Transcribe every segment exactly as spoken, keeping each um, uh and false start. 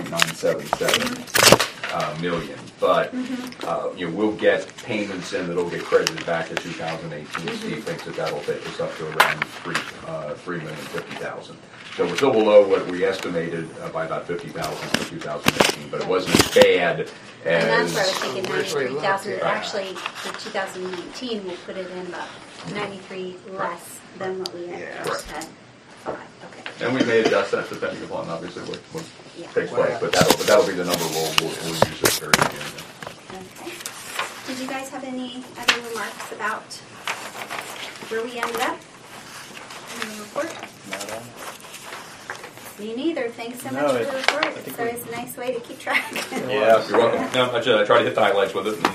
point nine seven seven uh, million. But Mm-hmm. uh, you know, we'll get payments in that'll get credited back to two thousand eighteen. Mm-hmm. Steve thinks that that'll take us up to around three uh, three million fifty thousand. So we're still below what we estimated uh, by about fifty thousand for two thousand eighteen, but it wasn't as bad as. And that's where I was thinking Originally ninety-three thousand. looked, yeah. Actually, for two thousand nineteen, we'll put it in about ninety-three less than what we had Yeah. first had. Five. Okay. And we may adjust that depending upon obviously what, what Yeah. takes place, but that'll but that'll be the number we'll we'll, we'll use at the very beginning. Okay. Did you guys have any other remarks about where we ended up in the report? Not on. Me neither. Thanks so No, much for it- the report. I think So we- it's a nice way to keep track. Yeah, you're welcome. No, I just- I try to hit the highlights with it. And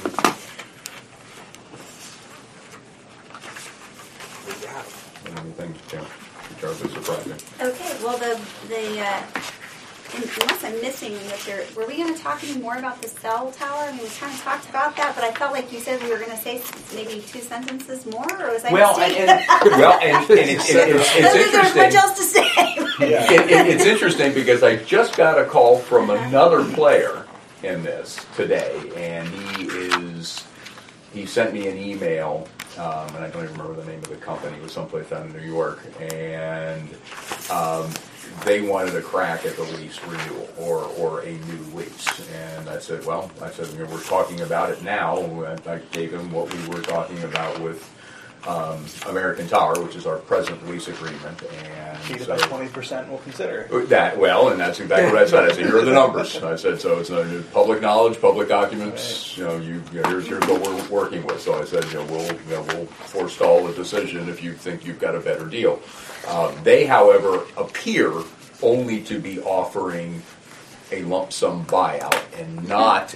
We got it. anything, you know, terribly surprising. Okay. Well, the the uh, unless I'm missing what you're, were we going to talk any more about the cell tower? I mean, we kind of talked about that, but I felt like you said we were going to say maybe two sentences more, or was I Well, and, mistaken? and, well, and, and it's, it's, it's, I don't think there was much interesting. else to say. Yeah. It, it, it's interesting because I just got a call from another player in this today, and he is he sent me an email, um, and I don't even remember the name of the company. It was someplace down in New York, and um, they wanted a crack at the lease renewal or or a new lease. And I said, well, I said, you know, we're talking about it now. And I gave him what we were talking about with um, American Tower, which is our present lease agreement, and Keep it so- at twenty percent, we'll consider. that, well, and that's exactly what I said. I said, here are the numbers. I said, so it's a public knowledge, public documents, you know, you, you know, here's, here's what we're working with. So I said, you know, we'll, you know, we'll forestall a decision if you think you've got a better deal. Um, they, however, appear only to be offering a lump sum buyout and not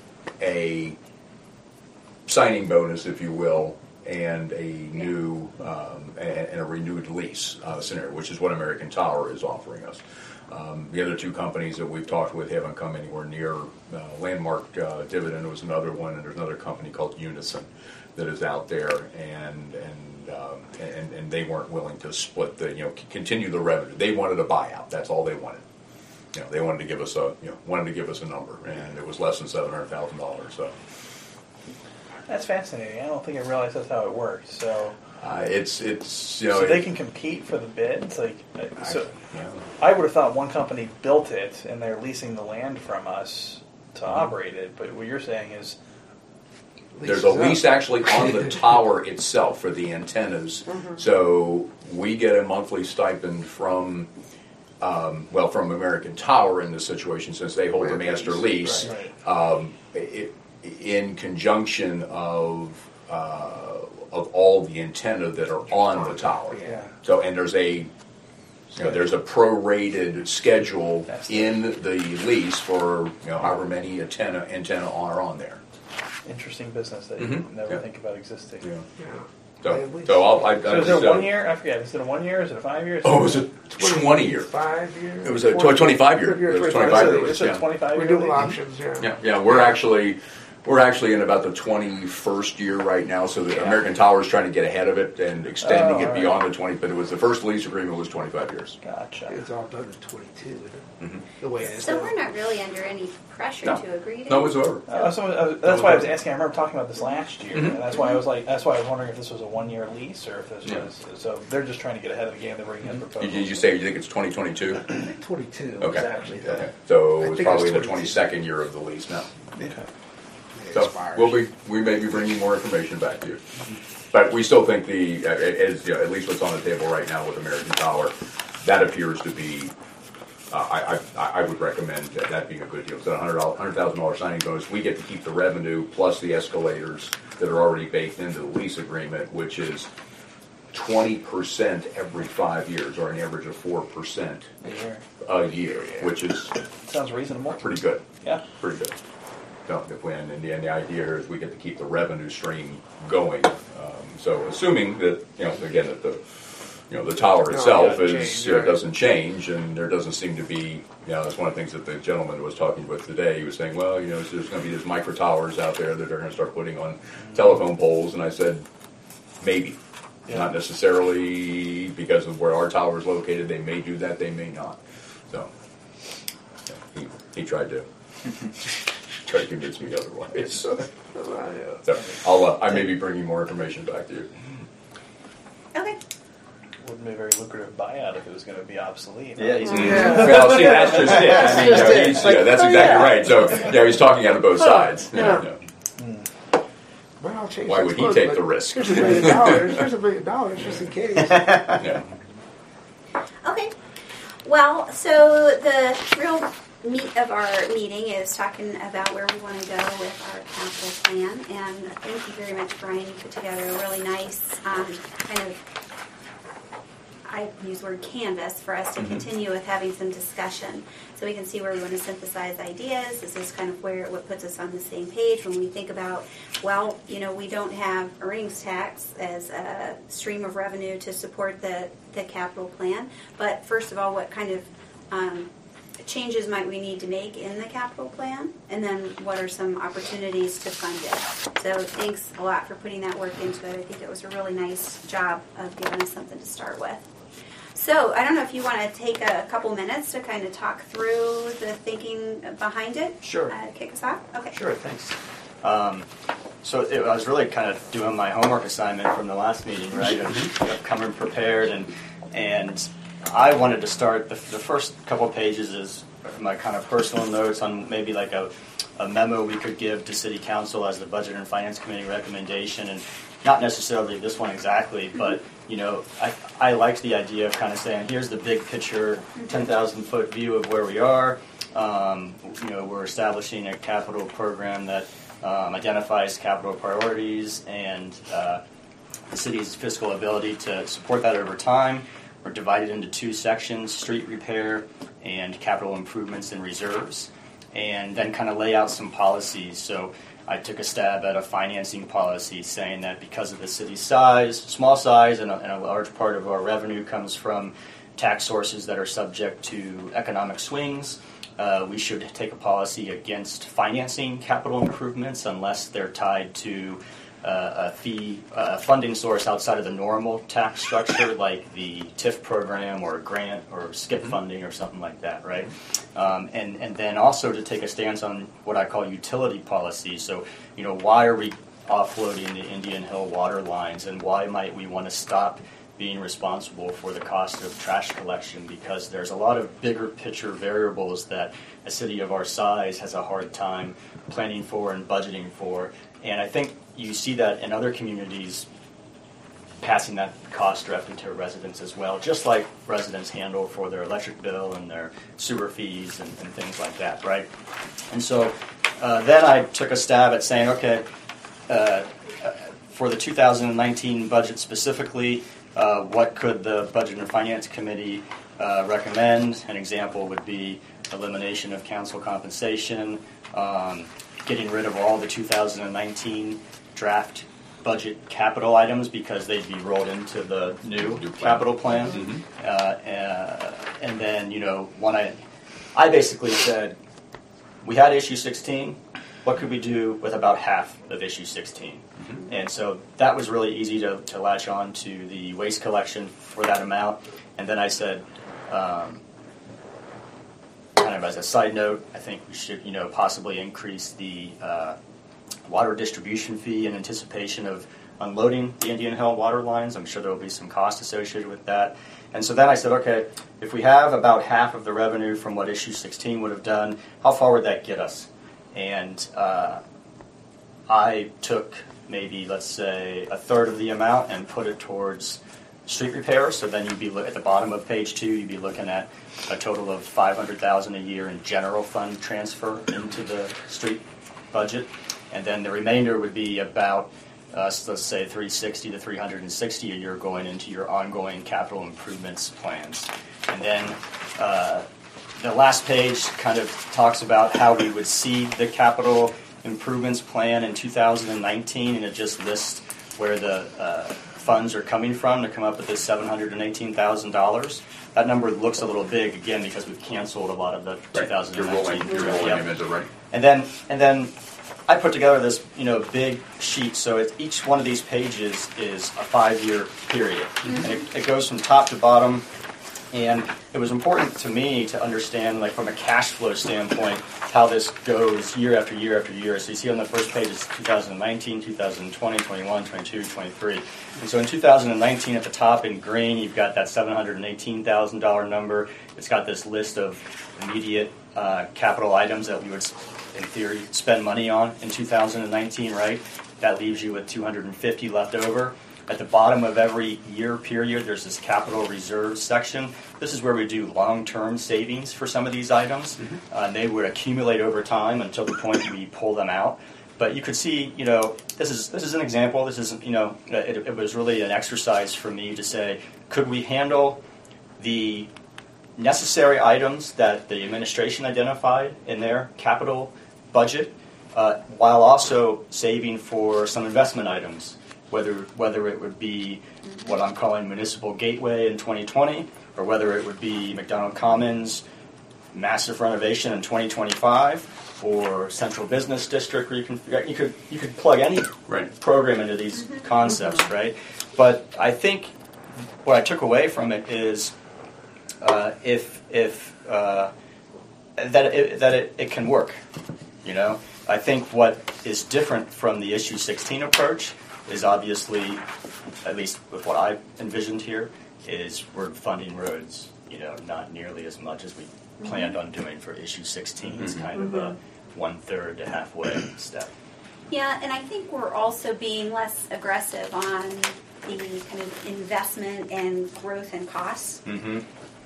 a signing bonus, if you will, and a new um, and, and a renewed lease uh, scenario, which is what American Tower is offering us. Um, the other two companies that we've talked with haven't come anywhere near. Uh, Landmark uh, Dividend was another one, and there's another company called Unison that is out there, and and um, and, and they weren't willing to split the you know c- continue the revenue. They wanted a buyout. That's all they wanted. You know, they wanted to give us a you know wanted to give us a number, and it was less than seven hundred thousand dollars. So. That's fascinating. I don't think I realized that's how it worked. So, Uh, it's it's you know so they it- can compete for the bids. Like, uh, I- so yeah. I would have thought one company built it and they're leasing the land from us to Mm-hmm. operate it. But what you're saying is, There's a Leases up. lease actually on the tower itself for the antennas. So we get a monthly stipend from, um, well, from American Tower in this situation since they hold the Land master lease, lease. right. Um, it, in conjunction of uh, of all the antenna that are on the tower. Yeah. So and there's a you know, there's a prorated schedule That's in the lease for you know however many antenna antenna are on there. interesting business that Mhm. you never Yeah. think about existing. Yeah. Yeah. So, so I'll, I, I So is just, it a uh, one year? I forget. Is it a one year? Is it a five year? Oh, it was a twenty year. Five years? It was a tw- twenty-five year. It was twenty-five year. It's a Yeah. twenty-five year. Renewal lease? options, yeah. Yeah, yeah. We're actually we're actually in about the twenty-first year right now. So the Yeah. American Tower is trying to get ahead of it and extending Oh, it all right. beyond the twenty. But it was the first lease agreement was twenty-five years. Gotcha. It's all done in twenty-two, isn't it? Mhm. The way it is. So now. we're not really under any pressure No. to agree to No it. whatsoever. Uh, so, uh, that's why I was asking. I remember talking about this last year, Mhm. and that's why I was like, that's why I was wondering if this was a one-year lease or if this Yeah. was. So they're just trying to get ahead of the game. They're bringing in You, proposals. you you say you think it's twenty twenty-two? I think twenty-two. Okay. Exactly. Okay. So I it was think probably it's the twenty-two. twenty-second year of the lease now. Yeah. Okay. It So expires. we'll be we may be bringing more information back to you, but we still think the uh, as you know, at least what's on the table right now with American Tower, that appears to be. Uh, I, I I would recommend that, that being a good deal. So a hundred hundred thousand dollar signing bonus, we get to keep the revenue plus the escalators that are already baked into the lease agreement, which is twenty percent every five years, or an average of four percent A year. a year, which is Sounds reasonable. pretty good. Yeah. Pretty good. So if we, and the, and the idea here is we get to keep the revenue stream going. Um, so assuming that, you know, again, that the, you know, the tower No, itself it is, doesn't change, you know, right. doesn't change, and there doesn't seem to be, you know, that's one of the things that the gentleman was talking about today. He was saying, well, you know, there's going to be these micro towers out there that they're going to start putting on telephone poles, and I said, maybe. Yeah. Not necessarily because of where our tower is located. They may do that, they may not. So, yeah, he, He tried to. Tried to convince me otherwise. So uh, I'll, uh, I may be bringing more information back to you. Okay. Wouldn't be a very lucrative buyout if it was going to be obsolete. Yeah, he's Yeah. Well, see, that's just it. I mean, you just know, it. he's- Like, yeah, that's oh, exactly yeah. right. So, yeah, he's talking out of both sides. Yeah. Yeah. well, I'll change Why this would he book, take but the risk? Here's a million dollars. Here's a million dollars just in case. Yeah. Okay. Well, so the real meat of our meeting is talking about where we want to go with our capital plan. And thank you very much, Brian. You put together a really nice um, kind of, I use the word canvas for us to Mhm. continue with having some discussion. So we can see where we want to synthesize ideas. This is kind of where what puts us on the same page when we think about, well, you know, we don't have earnings tax as a stream of revenue to support the, the capital plan. But first of all, what kind of um, changes might we need to make in the capital plan? And then what are some opportunities to fund it? So thanks a lot for putting that work into it. I think it was a really nice job of giving us something to start with. So I don't know if you want to take a couple minutes to kind of talk through the thinking behind it. Sure. Uh, kick us off. Okay. Sure, thanks. Um, so it, I was really kind of doing my homework assignment from the last meeting, right? Of, of coming prepared, and and I wanted to start the, the first couple of pages is my kind of personal notes on maybe like a, a memo we could give to City Council as the Budget and Finance Committee recommendation, and not necessarily this one exactly, but you know, I, I liked the idea of kind of saying, here's the big picture, ten thousand foot view of where we are. Um, you know, we're establishing a capital program that um, identifies capital priorities and uh, the city's fiscal ability to support that over time. We're divided into two sections, street repair and capital improvements and reserves, and then kind of lay out some policies. So I took a stab at a financing policy saying that because of the city's size, small size, and a, and a large part of our revenue comes from tax sources that are subject to economic swings, uh, we should take a policy against financing capital improvements unless they're tied to uh, a fee, uh, funding source outside of the normal tax structure, like the T I F program or a grant or skip funding or something like that, right? Um, and, and then also to take a stance on what I call utility policy. So, you know, why are we offloading the Indian Hill water lines, and why might we want to stop being responsible for the cost of trash collection? Because there's a lot of bigger picture variables that a city of our size has a hard time planning for and budgeting for. And I think you see that in other communities passing that cost directly to residents as well, just like residents handle for their electric bill and their sewer fees and, and things like that, right? And so uh, then I took a stab at saying, okay, uh, for the two thousand nineteen budget specifically, uh, what could the Budget and Finance Committee uh, recommend? An example would be elimination of council compensation, um, getting rid of all the two thousand nineteen draft budget capital items because they'd be rolled into the new, New plan. capital plan. Mhm. Uh, uh, and then, you know, when I, I basically said, we had issue sixteen, what could we do with about half of issue sixteen? Mm-hmm. And so that was really easy to, to latch on to the waste collection for that amount. And then I said, um, kind of as a side note, I think we should, you know, possibly increase the uh, water distribution fee in anticipation of unloading the Indian Hill water lines. I'm sure there will be some cost associated with that. And so then I said, okay, if we have about half of the revenue from what issue sixteen would have done, how far would that get us? And uh, I took maybe, let's say, a third of the amount and put it towards street repair. So then you'd be look at the bottom of page two, you'd be looking at a total of five hundred thousand dollars a year in general fund transfer into the street budget. And then the remainder would be about, uh, let's say, three hundred sixty to three hundred sixty a year going into your ongoing capital improvements plans. And then uh, the last page kind of talks about how we would see the capital improvements plan in two thousand nineteen, and it just lists where the uh, funds are coming from to come up with this seven hundred eighteen thousand dollars. That number looks a little big, again, because we've canceled a lot of the Right. twenty nineteen. You're rolling, you're rolling Yep. them into, right? And then, and then I put together this, you know, big sheet. So it's, each one of these pages is a five-year period, and it, it goes from top to bottom And it was important to me to understand, like from a cash flow standpoint, how this goes year after year after year. So you see on the first page it's two thousand nineteen, two thousand twenty, twenty-one, twenty-two, twenty-three. And so in two thousand nineteen at the top in green, you've got that seven hundred eighteen thousand dollars number. It's got this list of immediate uh, capital items that we would, in theory, spend money on in two thousand nineteen, right? That leaves you with two hundred fifty left over. At the bottom of every year period, there's this capital reserve section. This is where we do long-term savings for some of these items. Mm-hmm. Uh, and they would accumulate over time until the point we pull them out. But you could see, you know, this is this is an example. This is, you know, it, it was really an exercise for me to say, could we handle the necessary items that the administration identified in their capital budget, uh, while also saving for some investment items? Whether whether it would be what I'm calling Municipal Gateway in twenty twenty, or whether it would be McDonald Commons massive renovation in twenty twenty-five, or Central Business District, where you can you could you could plug any Right. program into these concepts, right? But I think what I took away from it is uh, if if uh, that it, that it, it can work, you know. I think what is different from the issue sixteen approach is obviously, at least with what I envisioned here, is we're funding roads, you know, not nearly as much as we planned on doing for issue sixteen. It's kind of a one-third to halfway step. Yeah, and I think we're also being less aggressive on the kind of investment and growth and costs. Mm-hmm.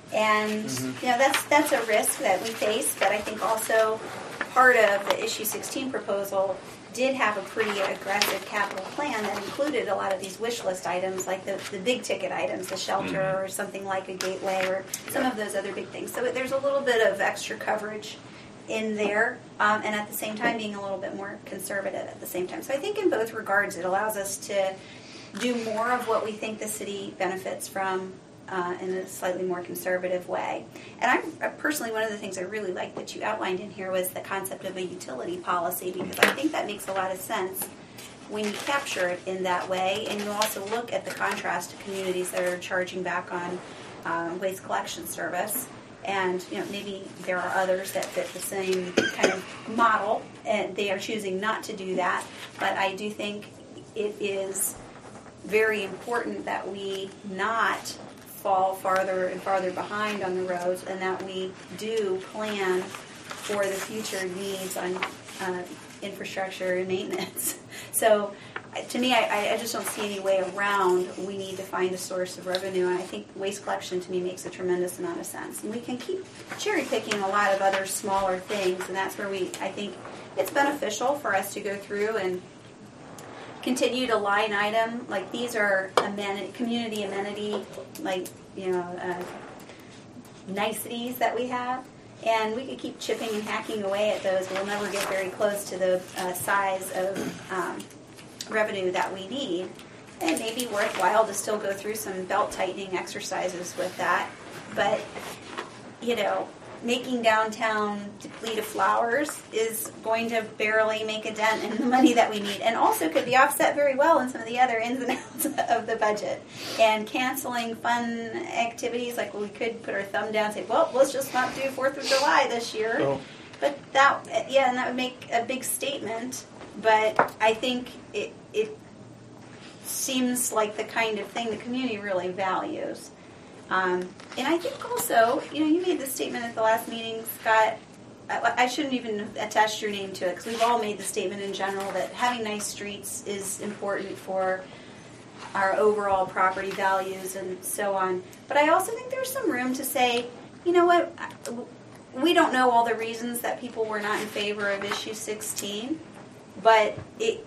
And Mm-hmm. you know, that's that's a risk that we face, but I think also part of the issue sixteen proposal did have a pretty aggressive capital plan that included a lot of these wish list items, like the, the big ticket items, the shelter Mm-hmm. or something like a gateway or some of those other big things. So there's a little bit of extra coverage in there, um, and at the same time being a little bit more conservative at the same time. So I think in both regards it allows us to do more of what we think the city benefits from uh, in a slightly more conservative way. And I personally, one of the things I really liked that you outlined in here was the concept of a utility policy, because I think that makes a lot of sense when you capture it in that way, and you also look at the contrast to communities that are charging back on um, waste collection service. And you know, maybe there are others that fit the same kind of model, and they are choosing not to do that. But I do think it is very important that we not fall farther and farther behind on the roads, and that we do plan for the future needs on uh, infrastructure and maintenance. So to me, I, I just don't see any way around. We need to find a source of revenue, and I think waste collection to me makes a tremendous amount of sense. And we can keep cherry picking a lot of other smaller things, and that's where we, I think it's beneficial for us to go through and continue to line item, like these are amenity, community amenity, like, you know, uh, niceties that we have. And we could keep chipping and hacking away at those. We'll never get very close to the uh, size of um, revenue that we need. And it may be worthwhile to still go through some belt tightening exercises with that. But, you know, making downtown deplete of flowers is going to barely make a dent in the money that we need, and also could be offset very well in some of the other ins and outs of the budget. And canceling fun activities, like we could put our thumb down and say, well, let's just not do fourth of July this year. Oh. But that, yeah, and that would make a big statement. But I think it it seems like the kind of thing the community really values. Um, and I think also, you know, you made this statement at the last meeting, Scott. I, I shouldn't even attach your name to it, because we've all made the statement in general that having nice streets is important for our overall property values and so on. But I also think there's some room to say, you know what, we don't know all the reasons that people were not in favor of issue sixteen, but it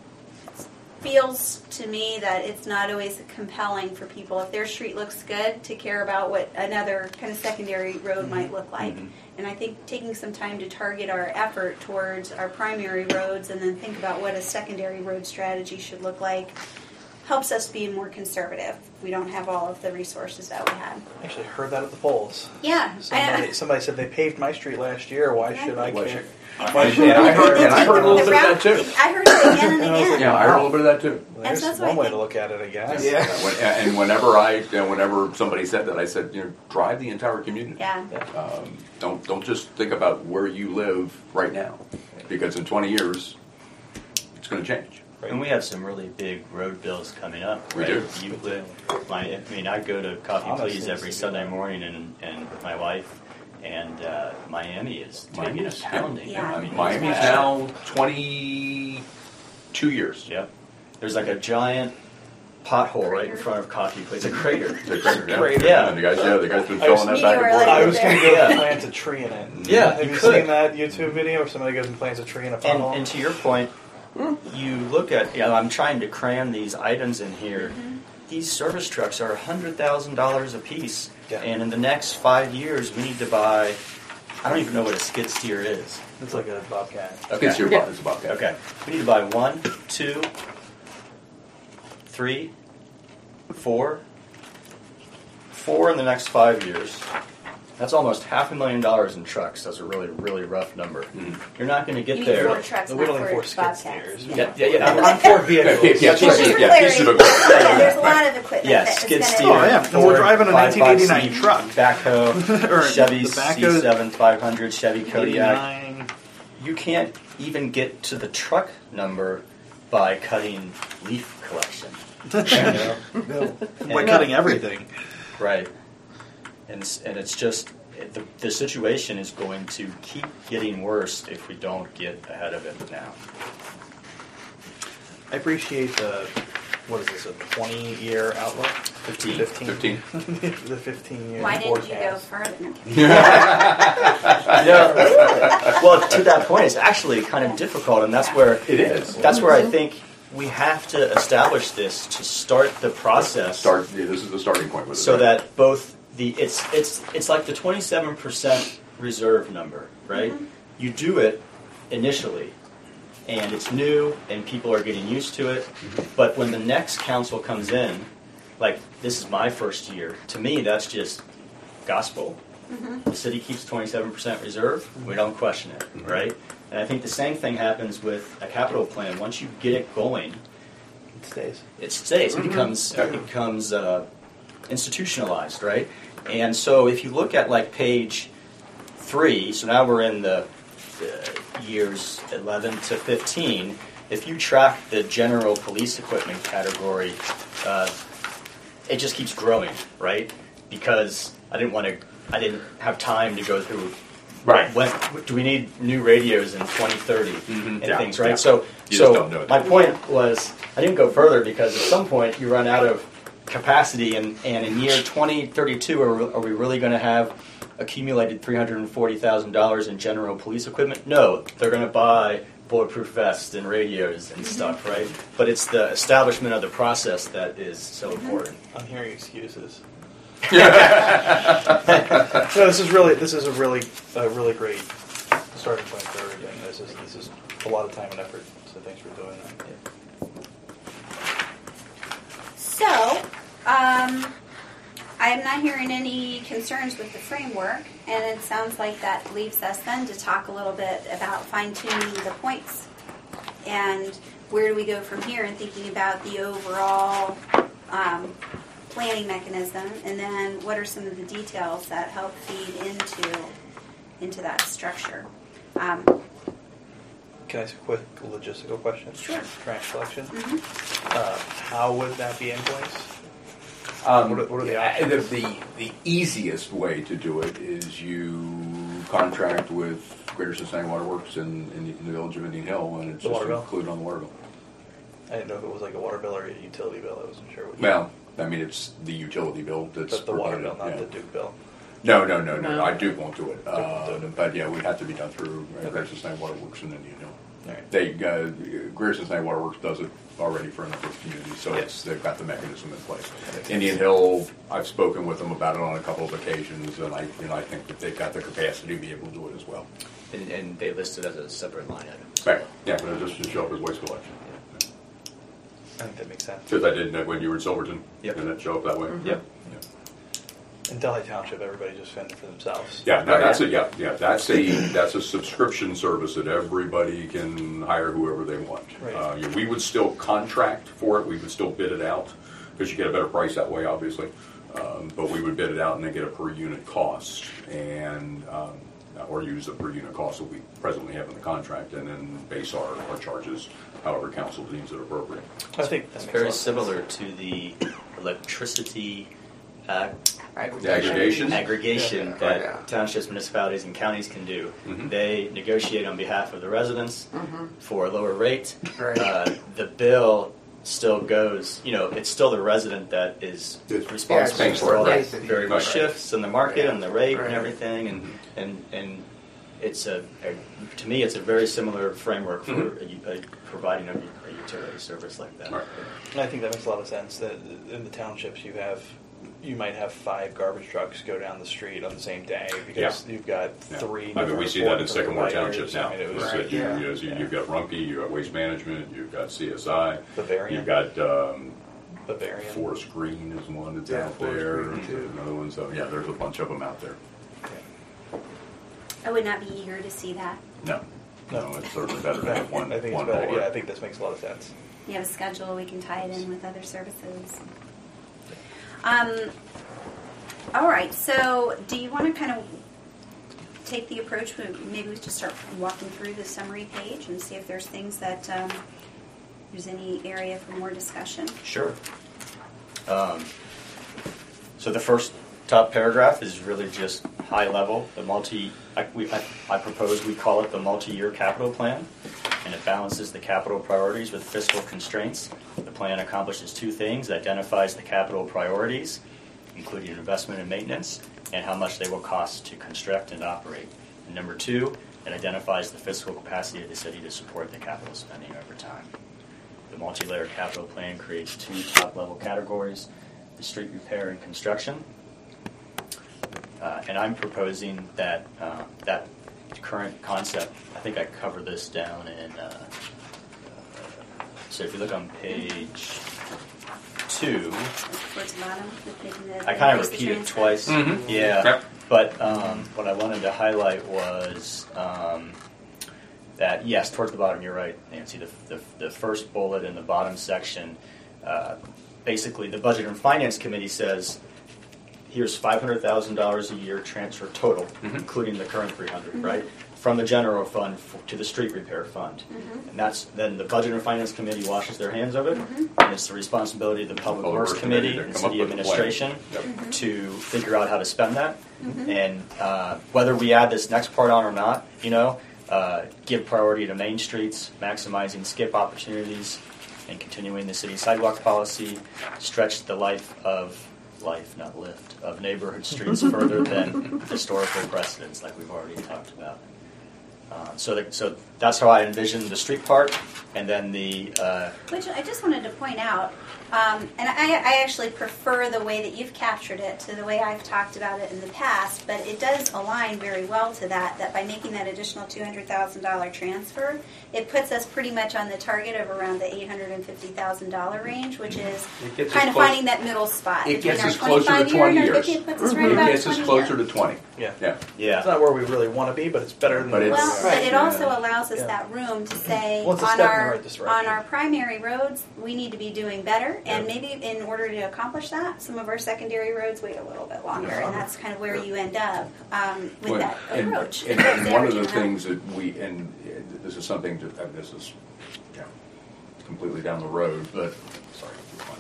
feels to me that it's not always compelling for people, if their street looks good, to care about what another kind of secondary road mm-hmm. might look like. Mm-hmm. And I think taking some time to target our effort towards our primary roads and then think about what a secondary road strategy should look like helps us be more conservative. We don't have all of the resources that we have. I actually heard that at the polls. Yeah. Somebody, somebody said they paved my street last year. Why should I Why care? should- Exactly. And I heard, and I heard a little bit of that too. I heard it again and again. Yeah, I heard a little bit of that too. There's that's what one I way think. to look at it, I guess. Yeah. Uh, when- And whenever I, you know, whenever somebody said that, I said, you know, drive the entire community. Yeah. Um, don't don't just think about where you live right now, because in twenty years, it's going to change. Right. And we have some really big road bills coming up. We right? do. You live, my, I mean, I go to Coffee Honestly, Please every it's- Sunday morning, and, and with my wife, and uh, Miami is taking a Miami's pounding. Yeah. I mean, Miami's now twenty-two years. Yep. There's like a giant pothole right in front of Coffee Please, a crater. It's a crater, yeah. Crater. Yeah. And the guys, yeah, the guys been I was- filling that back and You were forth. like- I was going to go Yeah. plant a tree in it. Yeah, Have you you could. seen that YouTube video where somebody goes and plants a tree in a And, funnel? and to your point, you look at, you know, I'm trying to cram these items in here. These service trucks are one hundred thousand dollars a piece. Yeah. And in the next five years, we need to buy, I don't even know what a skid steer is. It's like a bobcat. It's your Yeah. it's about that. Okay. We need to buy one, two, three, four, four in the next five years. That's almost half a million dollars in trucks. That's a really, really rough number. You're not going to get You need there. four trucks, We not don't need four four skid bobcats. steers. Yeah, yeah, yeah. I'm, I'm for vehicles. Yeah, yeah, Just for yeah, clarity. piece of equipment. Yeah, there's a lot of equipment Yeah, that is skid gonna- steer. Oh, yeah. And we're Ford driving a five nineteen eighty-nine five C truck. backhoe, Or Chevy the C backhoe- seven five hundred, Chevy Kodiak. eighty-nine. You can't even get to the truck number by cutting leaf collection. You know? No. By cutting everything. Right. And it's, and it's just, it, the, the situation is going to keep getting worse if we don't get ahead of it now. I appreciate the, what is this, a twenty-year outlook? Fifteen. Fifteen. Fifteen. The fifteen-year Why didn't you go forecast. further? Yeah. Well, to that point, it's actually kind of difficult, and that's where It is. That's where I think we have to establish this to start the process. Start. Yeah, this is the starting point with it. So right? that both the it's it's it's like the twenty-seven percent reserve number, right? You do it initially, and it's new, and people are getting used to it. But when the next council comes in, like this is my first year, to me that's just gospel. The city keeps twenty-seven percent reserve. We don't question it, right? And I think the same thing happens with a capital plan. Once you get it going, It stays. it stays. It becomes it becomes uh, institutionalized, right? And so if you look at like page three, so now we're in the uh, years eleven to fifteen. If you track the general police equipment category, uh, it just keeps growing, right? Because I didn't want to, I didn't have time to go through. Right. When do we need new radios in twenty thirty and Yeah, things, right? yeah. So, You so just don't know my that. point was, I didn't go further because at some point you run out of capacity, and, and in year twenty thirty-two, are, are we really going to have accumulated three hundred forty thousand dollars in general police equipment? No, they're going to buy bulletproof vests and radios and stuff, right? But it's the establishment of the process that is so important. I'm hearing excuses. No, this is really this is a really a really great starting point for everything. This is this is a lot of time and effort. So thanks for doing that. So, um, I am not hearing any concerns with the framework, and it sounds like that leaves us then to talk a little bit about fine-tuning the points and where do we go from here, and thinking about the overall um, planning mechanism, and then what are some of the details that help feed into into that structure. Um, Can I ask a quick logistical question? Sure. Trash collection. mhm. Uh, how would that be in place? Um, What are- what are the yeah, options? the, the the easiest way to do it is you contract with Greater Cincinnati Water Works in, in, the, in the village of Indian Hill, and it's The just water bill? included on the water bill. I didn't know if it was like a water bill or a utility bill. I wasn't sure. What Well, I mean, it's the utility bill that's but the water bill, provided, not yeah. the Duke bill. No, no, no, no, No. I Duke won't do it. Duke won't do Um, it. but yeah, it would have to be done through uh, Okay. Greater Cincinnati Water Works in Indian Hill. All right. They, uh, Greater Cincinnati Water Works does it already for a number of communities, so Yeah. it's, they've got the mechanism in place. makes Indian Hill, I've spoken with them about it on a couple of occasions, and I, you know, I think that they've got the capacity to be able to do it as well. And, and they list it as a separate line item. Right. Yeah, but it'll just, just show up as waste collection. I think that makes sense. Because I did uh, when you were in Silverton, Yep. didn't it show up that way? Yep. Yeah. In Delhi Township, everybody just fended for themselves. Yeah, no, that's a, yeah, yeah, that's a, that's a subscription service that everybody can hire whoever they want. Right. Uh, yeah, we would still contract for it, we would still bid it out, because you get a better price that way, obviously. Um, but we would bid it out and then get a per unit cost, and, um, or use the per unit cost that we presently have in the contract, and then base our, our charges however council deems it appropriate. I think It's that makes a very lot of similar to the electricity uh, The aggregation? aggregation Yeah. that Yeah. townships, municipalities, and counties can do. Mhm. They negotiate on behalf of the residents for a lower rate. Right. Uh, the bill still goes, you know, it's still the resident that is It's responsible paying for for it, all the right. variable Right. shifts in the market Yeah. and the rate Right. and everything. And, and, and it's a, a, to me, it's a very similar framework for Mhm. a, a providing a, a utility service like that. Right. And I think that makes a lot of sense. That in the townships, you have, you might have five garbage trucks go down the street on the same day because Yeah. you've got Yeah. three. I mean, we different see that in different Sycamore providers. Township now. I mean, it was It's Right. that you- yeah. you know, so Yeah. You've got Rumpke, you've got Waste Management, you've got C S I, Bavarian. you've got um, Bavarian. Forest Green is one that's Yeah, out Forest there, Green, too. another one, so yeah, there's a bunch of them out there. I would not be eager to see that. No, no, No. it's certainly better to have one, I think one it's better. hauler. Yeah, I think this makes a lot of sense. You have a schedule, we can tie it in with other services. Um, all right, so do you want to kind of take the approach, where maybe we just start walking through the summary page and see if there's things that, um, there's any area for more discussion? Sure. Um, so the first top paragraph is really just high level. The multi, I, we, I, I propose we call it the multi-year capital plan, and it balances the capital priorities with fiscal constraints. The plan accomplishes two things: identifies the capital priorities, including investment and maintenance, and how much they will cost to construct and operate. And number two, it identifies the fiscal capacity of the city to support the capital spending over time. The multi-layered capital plan creates two top-level categories: the street repair and construction. Uh, and I'm proposing that uh, that current concept, I think I cover this down in, uh, uh, so if you look on page two, Towards the bottom, with making the. I kind of increase the repeated transfer? twice. Mhm. Yeah. Yep. But um, what I wanted to highlight was um, that, yes, towards the bottom, you're right, Nancy. The, the, the first bullet in the bottom section, uh, basically the Budget and Finance Committee says, here's five hundred thousand dollars a year transfer total, Mhm. including the current three hundred, right? From the general fund f- to the street repair fund. And that's, then the Budget and Finance Committee washes their hands of it, and it's the responsibility of the Public Public Works Works Committee Committee to and come up City with a plan. Administration Yep. to figure out how to spend that. And uh, whether we add this next part on or not, you know, uh, give priority to main streets, maximizing skip opportunities, and continuing the city sidewalk policy, stretch the life of life, not lift, of neighborhood streets further than historical precedents, like we've already talked about. Uh, so, that, so that's how I envision the street part, and then the uh, Which I just wanted to point out, um, and I, I actually prefer the way that you've captured it to the way I've talked about it in the past, but it does align very well to that, that by making that additional two hundred thousand dollars transfer, it puts us pretty much on the target of around the eight hundred fifty thousand dollars range, which is It gets us kind of close- finding that middle spot. It between gets our us closer to twenty-five year twenty and our years. fifty, it puts us right It about gets us twenty closer year. to twenty. Yeah. Yeah. yeah. It's not where we really want to be, but it's better than. But it's- Well, but it Yeah. also allows us Yeah. that room to say, Well, it's a on step in the our, right direction. on our primary roads, we need to be doing better, and Yeah. maybe in order to accomplish that, some of our secondary roads wait a little bit longer, and that's kind of where you end up um, with Well, that and, approach. and, and one of the Averaging out. things that we, and uh, this is something to, uh, this is yeah, completely down the road, but sorry.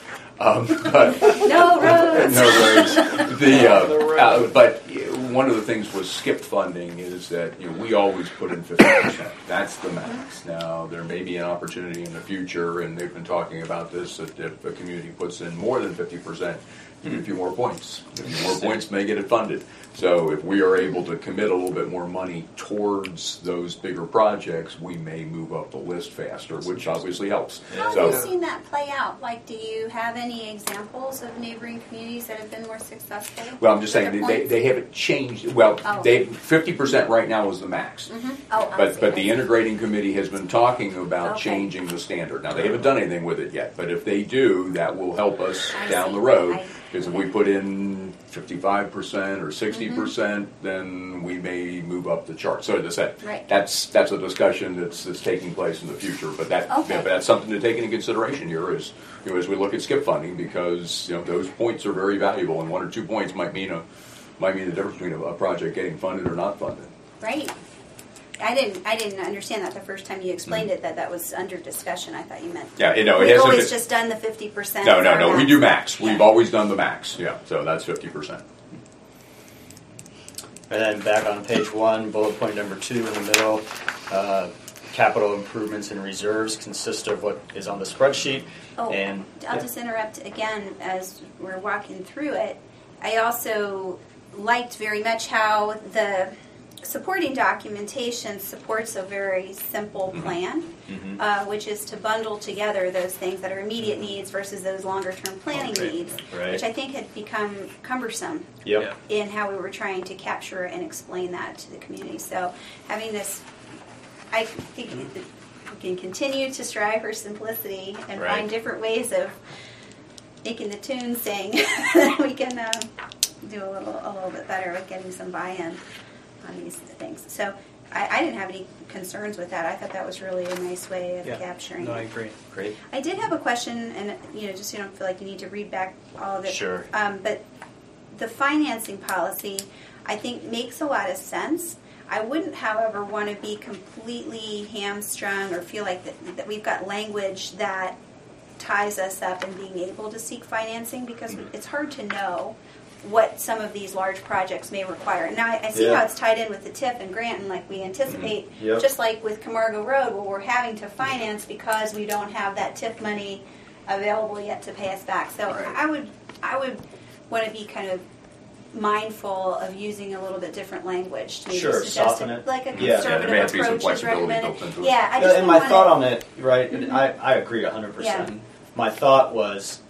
Um, but No roads! no roads. The, uh, The road. uh, but uh, one of the things with skip funding is that you know, we always put in fifty percent. That's the max. Now there may be an opportunity in the future, and they've been talking about this, that if a community puts in more than fifty percent, you get a few more points. A few more points may get it funded. So if we are able to commit a little bit more money towards those bigger projects, we may move up the list faster, which obviously helps. How So, have you seen that play out? Like, do you have any examples of neighboring communities that have been more successful? well, I'm just with saying their they, points? they haven't changed. Well, Oh. they fifty percent right now is the max. Mhm. Oh, I But see, but I the see. integrating committee has been talking about Okay. changing the standard. Now they haven't done anything with it yet, but if they do, that will help us I down see. the road. I- Because if we put in fifty-five percent or sixty percent, then we may move up the chart. So as I said, Right. that's that's a discussion that's, that's taking place in the future. But that Okay. yeah, but that's something to take into consideration here as you know, as we look at skip funding, because you know those points are very valuable, and one or two points might mean a might mean the difference between a, a project getting funded or not funded. Right. I didn't. I didn't understand that the first time you explained it. That that was under discussion. I thought you meant. Yeah, you know, it We've hasn't always been- just done the fifty percent. No, no, no. We do max. We've Yeah. always done the max. Yeah, so that's fifty percent. And then back on page one, bullet point number two in the middle, uh, capital improvements and reserves consist of what is on the spreadsheet. Oh, and I'll yeah. just interrupt again as we're walking through it. I also liked very much how the supporting documentation supports a very simple plan, Mhm. uh, which is to bundle together those things that are immediate needs versus those longer-term planning Right. needs, Right. which I think had become cumbersome Yep. in how we were trying to capture and explain that to the community. So having this, I think that we can continue to strive for simplicity and Right. find different ways of making the tune sing. That we can uh, do a little a little bit better with getting some buy-in on these things. So I, I didn't have any concerns with that. I thought that was really a nice way of Yeah. capturing No, I it. agree. Great. I did have a question, and you know, just so you don't feel like you need to read back all of it. Sure. Um, but the financing policy, I think, makes a lot of sense. I wouldn't, however, want to be completely hamstrung or feel like that, that we've got language that ties us up in being able to seek financing, because it's hard to know what some of these large projects may require. Now, I, I see Yeah. how it's tied in with the T I F and grant, and like we anticipate, Mhm. Yep. just like with Camargo Road, where we're having to finance because we don't have that T I F money available yet to pay us back. So Right. I would, I would want to be kind of mindful of using a little bit different language to maybe Sure, suggest soften a- it. like a Yeah. Yeah, conservative there may have to be some approach is flexibility recommended. built into it. Yeah, I Yeah, just and don't my wanna- thought on it, right, Mhm. and I, I agree one hundred percent. Yeah. My thought was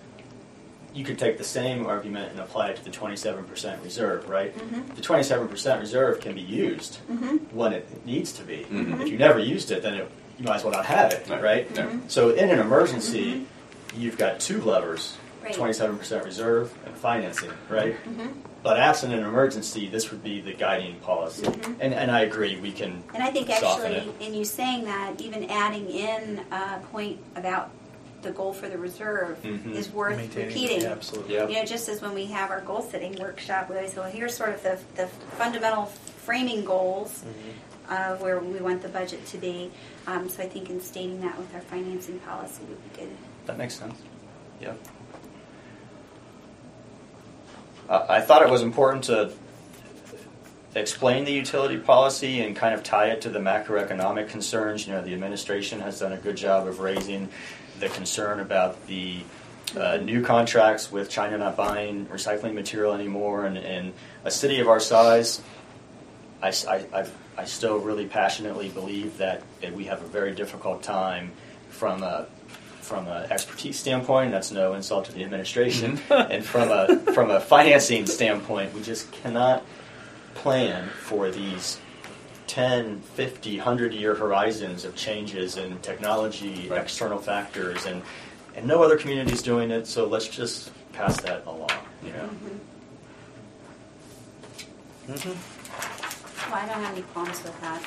you could take the same argument and apply it to the twenty-seven percent reserve, right? Mhm. The twenty-seven percent reserve can be used Mhm. when it needs to be. Mhm. If you never used it, then it, you might as well not have it, Right. right? Yeah. So in an emergency, you've got two levers, Right. twenty-seven percent reserve and financing, right? Mhm. But absent an emergency, this would be the guiding policy. Mhm. And, and I agree, we can And I think soften actually, it. in you saying that, even adding in a point about the goal for the reserve Mhm. is worth Maintaining it, repeating. yeah, absolutely. Yep. You know, just as when we have our goal setting workshop, we always go, well, here's sort of the, the fundamental framing goals Mm-hmm. uh, where we want the budget to be. Um, so I think in stating that with our financing policy would be good. That makes sense. Yep. Uh, I thought it was important to explain the utility policy and kind of tie it to the macroeconomic concerns. You know, the administration has done a good job of raising the concern about the uh, new contracts with China not buying recycling material anymore. And in a city of our size, I, s- I- I- I still really passionately believe that that we have a very difficult time from a from an expertise standpoint, and that's no insult to the administration, and from a from a financing standpoint, we just cannot plan for these ten, fifty, one hundred year horizons of changes in technology, Right. external factors, and and no other community is doing it, so let's just pass that along, you know. Well, I don't have any problems with that.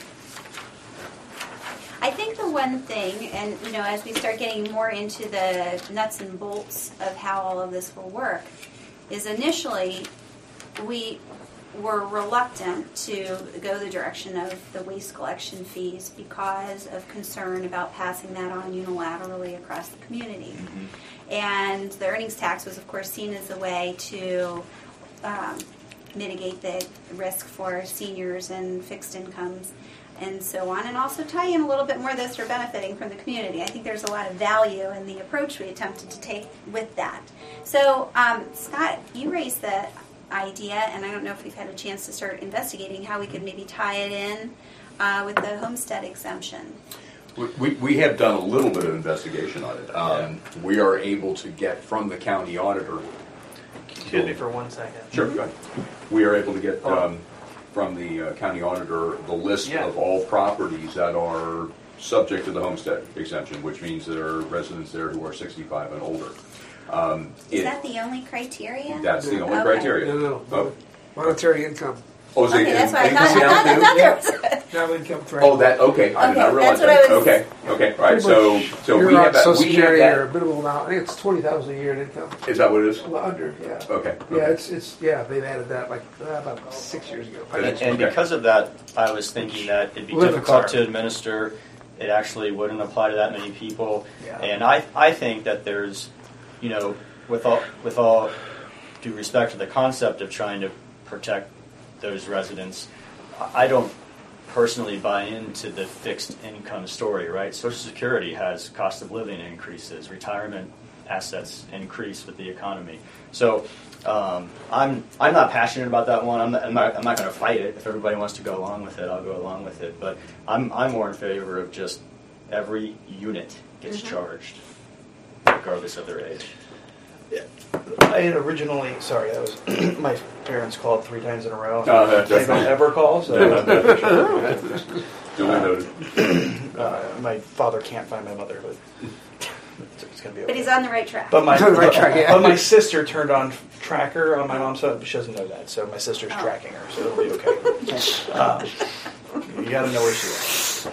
I think the one thing, and you know, as we start getting more into the nuts and bolts of how all of this will work, is initially we were reluctant to go the direction of the waste collection fees because of concern about passing that on unilaterally across the community. And the earnings tax was, of course, seen as a way to um, mitigate the risk for seniors and fixed incomes and so on, and also tie in a little bit more of those who are benefiting from the community. I think there's a lot of value in the approach we attempted to take with that. So, um, Scott, you raised the idea, and I don't know if we've had a chance to start investigating how we could maybe tie it in uh, with the homestead exemption. We- We, we have done a little bit of investigation on it. Um, we are able to get from the county auditor. Excuse me for one second. Sure, go ahead. We are able to get um, from the uh, county auditor the list Yeah. of all properties that are subject to the homestead exemption, which means there are residents there who are sixty-five and older. Um, Is it- that the only criteria? That's the only Okay. criteria. No, no, Oh. monetary income, Oh, is it- Okay, that's what I it thought. comes I down thought, I to- thought there was. no income threshold. Oh, that, okay, I did Okay, not realize that's what that. I was- Okay, okay, all right, Pretty so, much so you're we on have that, Social we have Security or a that, minimal amount. I think it's twenty thousand a year in income. is that what it is? Well, under, yeah. Okay. Yeah, okay. it's it's yeah. They've added that like uh, about six years ago. And, Okay. and because of that, I was thinking that it'd be Living difficult to requirement. administer. It actually wouldn't apply to that many people. Yeah. And I, I think that there's, you know, with all, with all due respect to the concept of trying to protect those residents, I don't personally buy into the fixed income story, right? Social Security has cost of living increases, retirement assets increase with the economy. So um, I'm I'm not passionate about that one. I'm not, I'm not, I'm not going to fight it. If everybody wants to go along with it, I'll go along with it. But I'm I'm more in favor of just every unit gets Mhm. charged, regardless of their age. I had originally, sorry, that was my parents called three times in a row. Oh, that's- they don't ever call, so Duly noted. uh, my father can't find my mother, but it's, it's gonna be okay. But he's on the right track. But my, He's on the right track, yeah. but my sister turned on tracker on my mom's phone. She doesn't know that, so my sister's Oh. tracking her, so it'll be okay. um, you got to know where she is.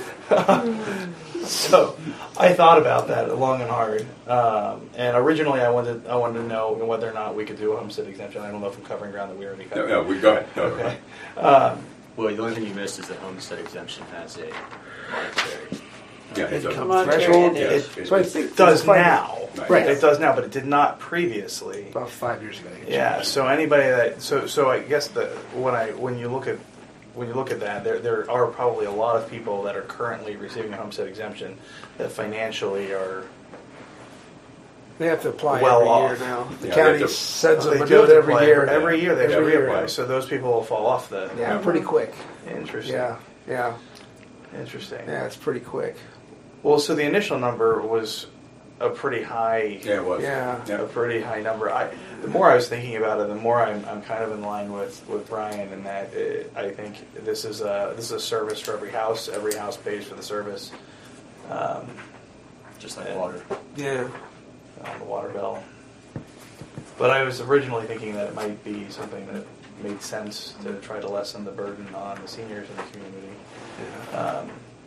So I thought about that long and hard, um, and originally I wanted I wanted to know whether or not we could do a homestead exemption. I don't know if I'm covering ground that we already No, covered. no, we, go ahead. No, Okay. Um, Well, the only thing you missed is the homestead exemption has a monetary. Yeah, it does. Income Monetary threshold. it is. It, so I think it does it's five- now. Right. It does now, but it did not previously. About five years ago. they Yeah. changed. So anybody that so so I guess the when I when you look at when you look at that, there there are probably a lot of people that are currently receiving a homestead exemption that financially are They have to apply well every off. year now. The Yeah, county they have to- sends them they a do have note to every apply year. Every year they have to Every year. reapply. So those people will fall off the. Yeah, pretty quick. Interesting. Yeah, yeah, Interesting. yeah. It's pretty quick. Well, so the initial number was a pretty high. Yeah, it was. Yeah. A pretty high number. I, the more I was thinking about it, the more I'm, I'm kind of in line with, with Brian in that it, I think this is a this is a service for every house. Every house pays for the service, um, Just like Yeah. water. Yeah. on the water bill. But I was originally thinking that it might be something that made sense to try to lessen the burden on the seniors in the community. Um,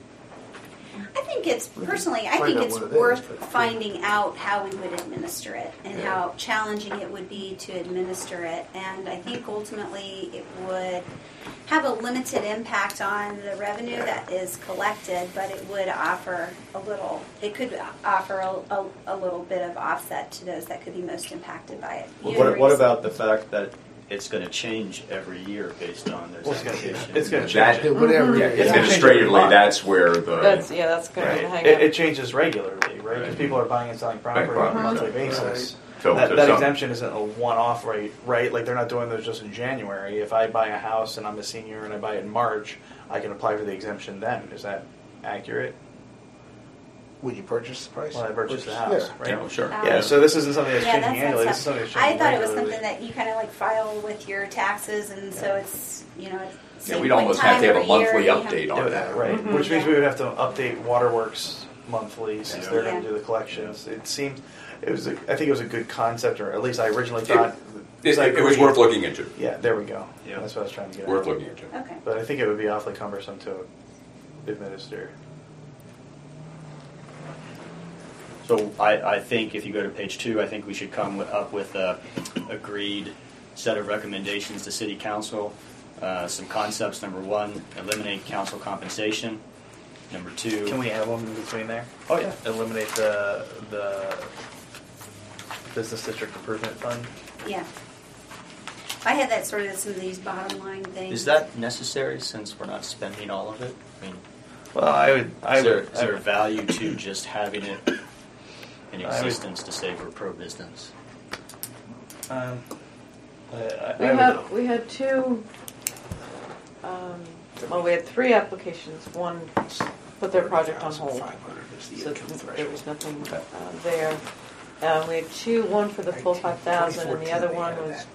I think it's personally. I Find think out it's what it is, worth but- finding out how we would administer it and Yeah. how challenging it would be to administer it. And I think ultimately it would have a limited impact on the revenue that is collected, but it would offer a little. It could offer a, a, a little bit of offset to those that could be most impacted by it. You What, agree? what about the fact that it's going to change every year based on their Well, it's gonna- application? it's gonna That- change. Whatever. Yeah, Yeah. administratively, that's where the. That's yeah, that's going to Right. hang It, up. it changes regularly, right? Because people are buying and selling property on a property. monthly Right. basis. So that to that some- exemption isn't a one-off rate, right? Like they're not doing those just in January. If I buy a house and I'm a senior and I buy it in March, I can apply for the exemption then. Is that accurate? When you purchase the price? When I purchase the Yeah. house, right? Yeah, well, sure. Um, Yeah. So this isn't something that's Yeah, changing that's annually. that This is something that's stuff. I changing thought it was regularly. something that you kind of like file with your taxes, and so it's you know. It's Yeah, same we'd point almost in have to time have a every year, monthly you have- update Yeah, on that. right? Mhm. Which means Yeah. we would have to update Waterworks monthly since Yeah. they're going Yeah. to do the collections. It seemed it was. A, I think it was a good concept, or at least I originally thought. It, I it, it was agreed. worth looking into. Yeah, there we go. Yeah. That's what I was trying to get Worth at. looking into. Okay. But I think it would be awfully cumbersome to administer. So I, I think if you go to page two, I think we should come wi- up with a agreed set of recommendations to City Council. Uh, some concepts. Number one, eliminate council compensation. Number two. Can we add one in between there? Oh yeah. Eliminate the the business district improvement fund. Yeah. I had that sort of some of these bottom line things. Is that necessary since we're not spending all of it? I mean, Well, I would. I is there, would. is there value to just having it in I would- existence to say we're pro-business? Um, I, I, We I would- had we had two. Um, well, we had three applications. One put their project on hold, five hundred is the so income there threshold. was nothing uh, there. Um, we had two. One for the full five thousand, and the other one was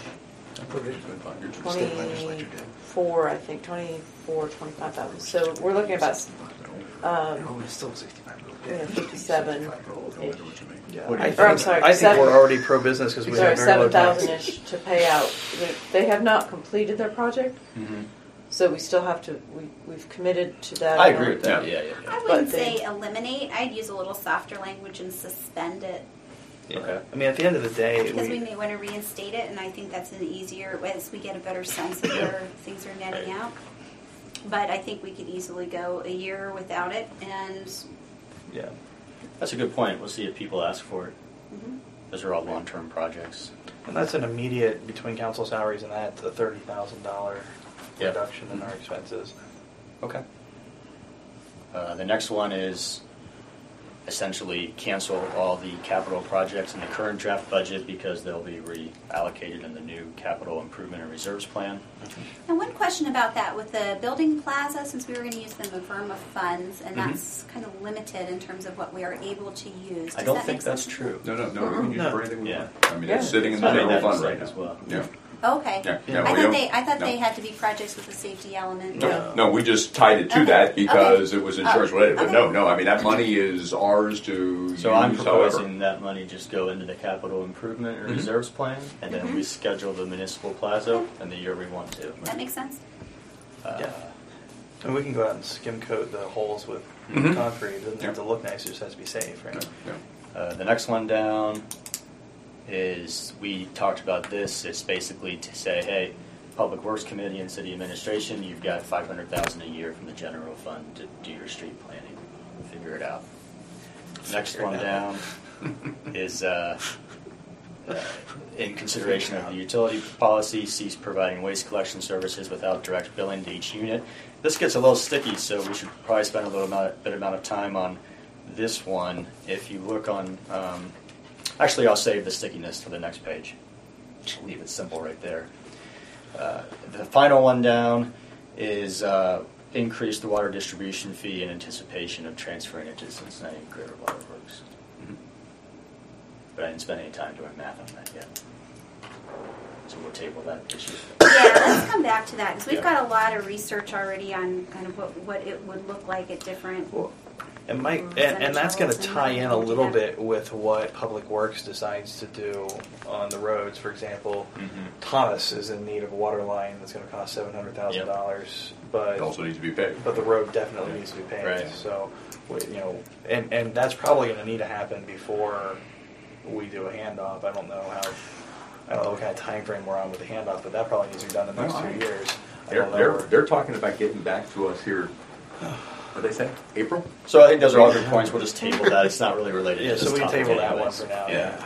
twenty-four. I think twenty-four, twenty-five thousand. So we're looking at about. Um, No, it's still sixty-five million. you know, fifty-seven. I know what you mean. Yeah. What do I you think, Or, I'm sorry, I think seven- we're already pro-business because we Sorry, have very low seven tax. thousand ish to pay out. They- They have not completed their project, Mhm. so we still have to, we, we've committed to that. I agree amount. with that. Yeah. Yeah, yeah, yeah. I wouldn't But they- say eliminate. I'd use a little softer language and suspend it Yeah. Okay. I mean, at the end of the day, because we we, may want to reinstate it, and I think that's an easier as we get a better sense of where things are netting out. But I think we could easily go a year without it, and yeah. That's a good point. We'll see if people ask for it. mhm. Those are all long-term projects. And that's an immediate, between council salaries and that, a thirty thousand dollars Yeah. reduction in our expenses. Okay. Uh, the next one is essentially cancel all the capital projects in the current draft budget because they'll be reallocated in the new capital improvement and reserves plan. And one question about that with the building plaza, since we were going to use the Maverma funds, and Mhm. that's kind of limited in terms of what we are able to use. I Does don't that think make that's sense? true. No, no, no. We can use it No. for anything we Yeah. want. I mean, Yeah. it's sitting in the I made general that fund mistake right as now. well. Yeah. Okay. Yeah, yeah, I we thought don't- they I thought no. they had to be projects with a safety element. No, no, we just tied it to Okay. that because Okay. it was insurance related. But okay. no, no, I mean, that money is ours to So I'm use however. proposing that money just go into the capital improvement and Mhm. reserves plan, and then Mhm. we schedule the municipal plaza in the year we want to. That makes sense. Uh, Yeah. And we can go out and skim coat the holes with Mhm. concrete. It doesn't Yeah. have to look nice, it just has to be safe, right? Yeah, yeah. Uh, the next one down is, we talked about this, it's basically to say, hey, Public Works Committee and City Administration, you've got five hundred thousand dollars a year from the general fund to do your street planning. Figure it out. Next Figure it one out. down is, uh, uh, in consideration of the utility policy, cease providing waste collection services without direct billing to each unit. This gets a little sticky, so we should probably spend a little amount, bit amount of time on this one. If you look on, um, actually, I'll save the stickiness for the next page. Leave it simple right there. Uh, the final one down is uh, increase the water distribution fee in anticipation of transferring it to Cincinnati Greater Water Works. Mhm. But I didn't spend any time doing math on that yet. So we'll table that issue. Yeah, let's come back to that because we've Yeah. got a lot of research already on kind of what, what it would look like at different. Well, and Mike, Mm, and, and that's going to percentage tie levels in and a how we little do that. bit with what Public Works decides to do on the roads. For example, Mhm. Thomas is in need of a water line that's going to cost seven hundred thousand dollars, but It also needs to be paid. but the road definitely needs to be paved. Right. So, we, you know, and and that's probably going to need to happen before we do a handoff. I don't know how. I don't know what kind of time frame we're on with the handoff, but that probably needs to be done in the next No, two I- years. I They're, don't know they're, where- they're talking about getting back to us here, what they say, April? So I think those are all good points. We'll just table that. It's not really related Yeah, to so this we can topic table that one anyways. for now. Yeah.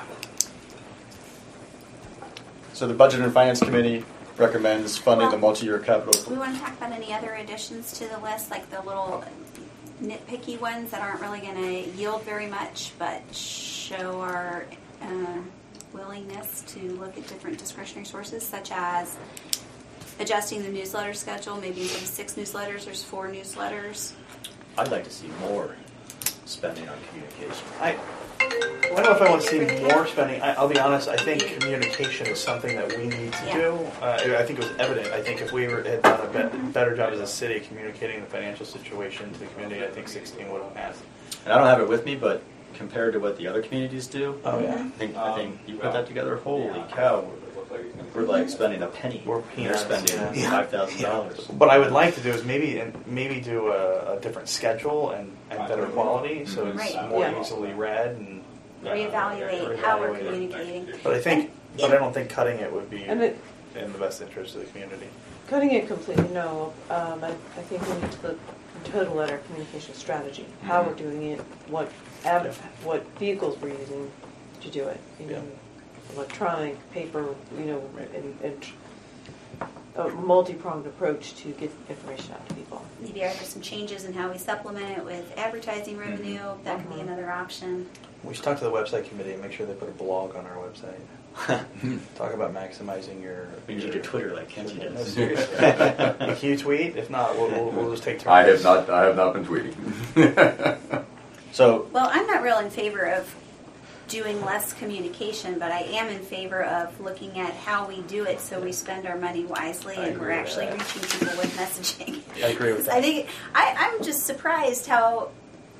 So the Budget and Finance Committee recommends funding the Well, multi-year capital. We want to talk about any other additions to the list, like the little nitpicky ones that aren't really going to yield very much, but show our uh, willingness to look at different discretionary sources, such as adjusting the newsletter schedule. Maybe instead of six newsletters, there's four newsletters. I'd like to see more spending on communication. I, I don't know if I want to see more spending. I, I'll be honest. I think communication is something that we need to Yeah. do. Uh, I think it was evident. I think if we were, had done a be- better job as a city communicating the financial situation to the community, I think sixteen would have passed. And I don't have it with me, but compared to what the other communities do, Oh yeah, I think, I think you put that together, holy cow, we're like spending a penny. We're They're peanuts, spending yeah. five thousand dollars. What I would like to do is maybe and maybe do a, a different schedule and, and better quality, so it's Right. more Yeah. easily read and uh, Reevaluate how we're reevaluate it. communicating. But I think, And- but I don't think cutting it would be And it, in the best interest of the community. cutting it completely, no. Um, I, I think we need to look in total at our communication strategy, how we're doing it, what av- Yeah. what vehicles we're using to do it. You Yeah. know, electronic, paper, you know, and, and a multi-pronged approach to get information out to people. Maybe are there some changes in how we supplement it with advertising revenue? That could be Mhm. another option. We should talk to the website committee and make sure they put a blog on our website. Talk about maximizing your. We need to Twitter like Kenzie No, does. seriously. Can you tweet? If not, we'll, we'll, we'll just take turns. I have not, I have not been tweeting. So, Well, I'm not real in favor of doing less communication, but I am in favor of looking at how we do it so we spend our money wisely I and we're agree with actually that. reaching people with messaging. I agree with I that. think I, I'm just surprised how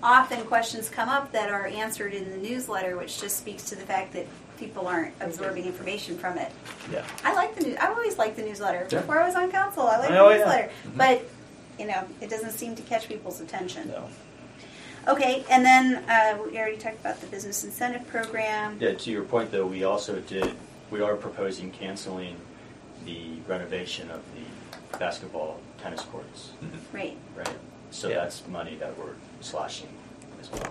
often questions come up that are answered in the newsletter, which just speaks to the fact that people aren't absorbing information from it. Yeah. I like the news. I always liked the newsletter. Yeah. Before I was on council, I liked Oh, the yeah. newsletter. But, you know, it doesn't seem to catch people's attention. No. Okay, and then uh, we already talked about the business incentive program. Yeah, to your point though, we also did, we are proposing canceling the renovation of the basketball tennis courts, Right. right? So Yeah. that's money that we're slashing as well.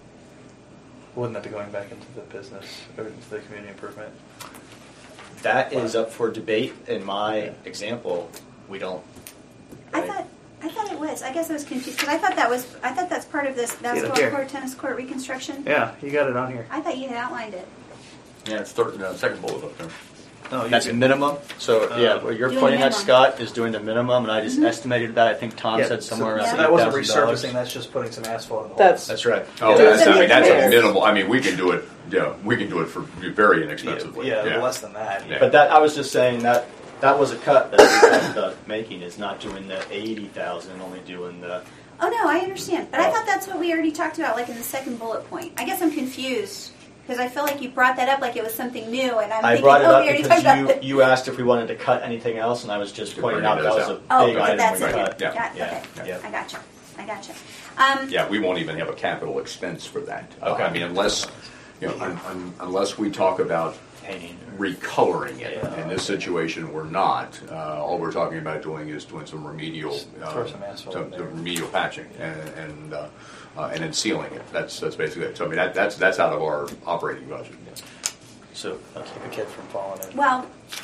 Wouldn't that be going back into the business or into the community improvement? That is up for debate. In my example, we don't. I right? thought I thought it was. I guess I was confused because I thought that was. I thought that's part of this basketball here. court, tennis court reconstruction. Yeah, you got it on here. I thought you had outlined it. Yeah, it's third, uh, second bullet up there. No, you That's can- minimum. So Uh, yeah, what you're Doing pointing at, minimum. Scott, is doing the minimum, and I just Mhm. estimated that. I think Tom Yeah, said so- somewhere Yeah. around So that wasn't eight thousand dollars. resurfacing. That's just putting some asphalt in the That's- holes. That's right. Oh, Yeah. that's, I mean, that's a Repairs. minimal, I mean, we can do it, yeah, we can do it for very inexpensively. Yeah, yeah, less than that. Yeah. But that I was just saying that that was a cut that we talked about making. Is not doing the eighty thousand, only doing the. Oh no, I understand, but I Oh. thought that's what we already talked about, like in the second bullet point. I guess I'm confused because I feel like you brought that up like it was something new, and I'm I thinking, brought it oh, up we already because talked about you it. you asked if we wanted to cut anything else, and I was just You're pointing bringing out that those was a out. Oh, big but item that's we it. cut. Yeah. Got, Yeah. Okay, Yeah. I gotcha. I gotcha. Um, Yeah, we won't even have a capital expense for that. Uh, Okay. I mean, unless, you know, un, un, unless we talk about Painting. recoloring it. Yeah. In this situation, we're not. Uh, all we're talking about doing is doing some remedial, uh, Throw some asphalt in some- there. some remedial patching and and, uh, uh, and then sealing it. That's that's basically it. So I mean, that, that's that's out of our operating budget. So Keep a kid from falling in. Well,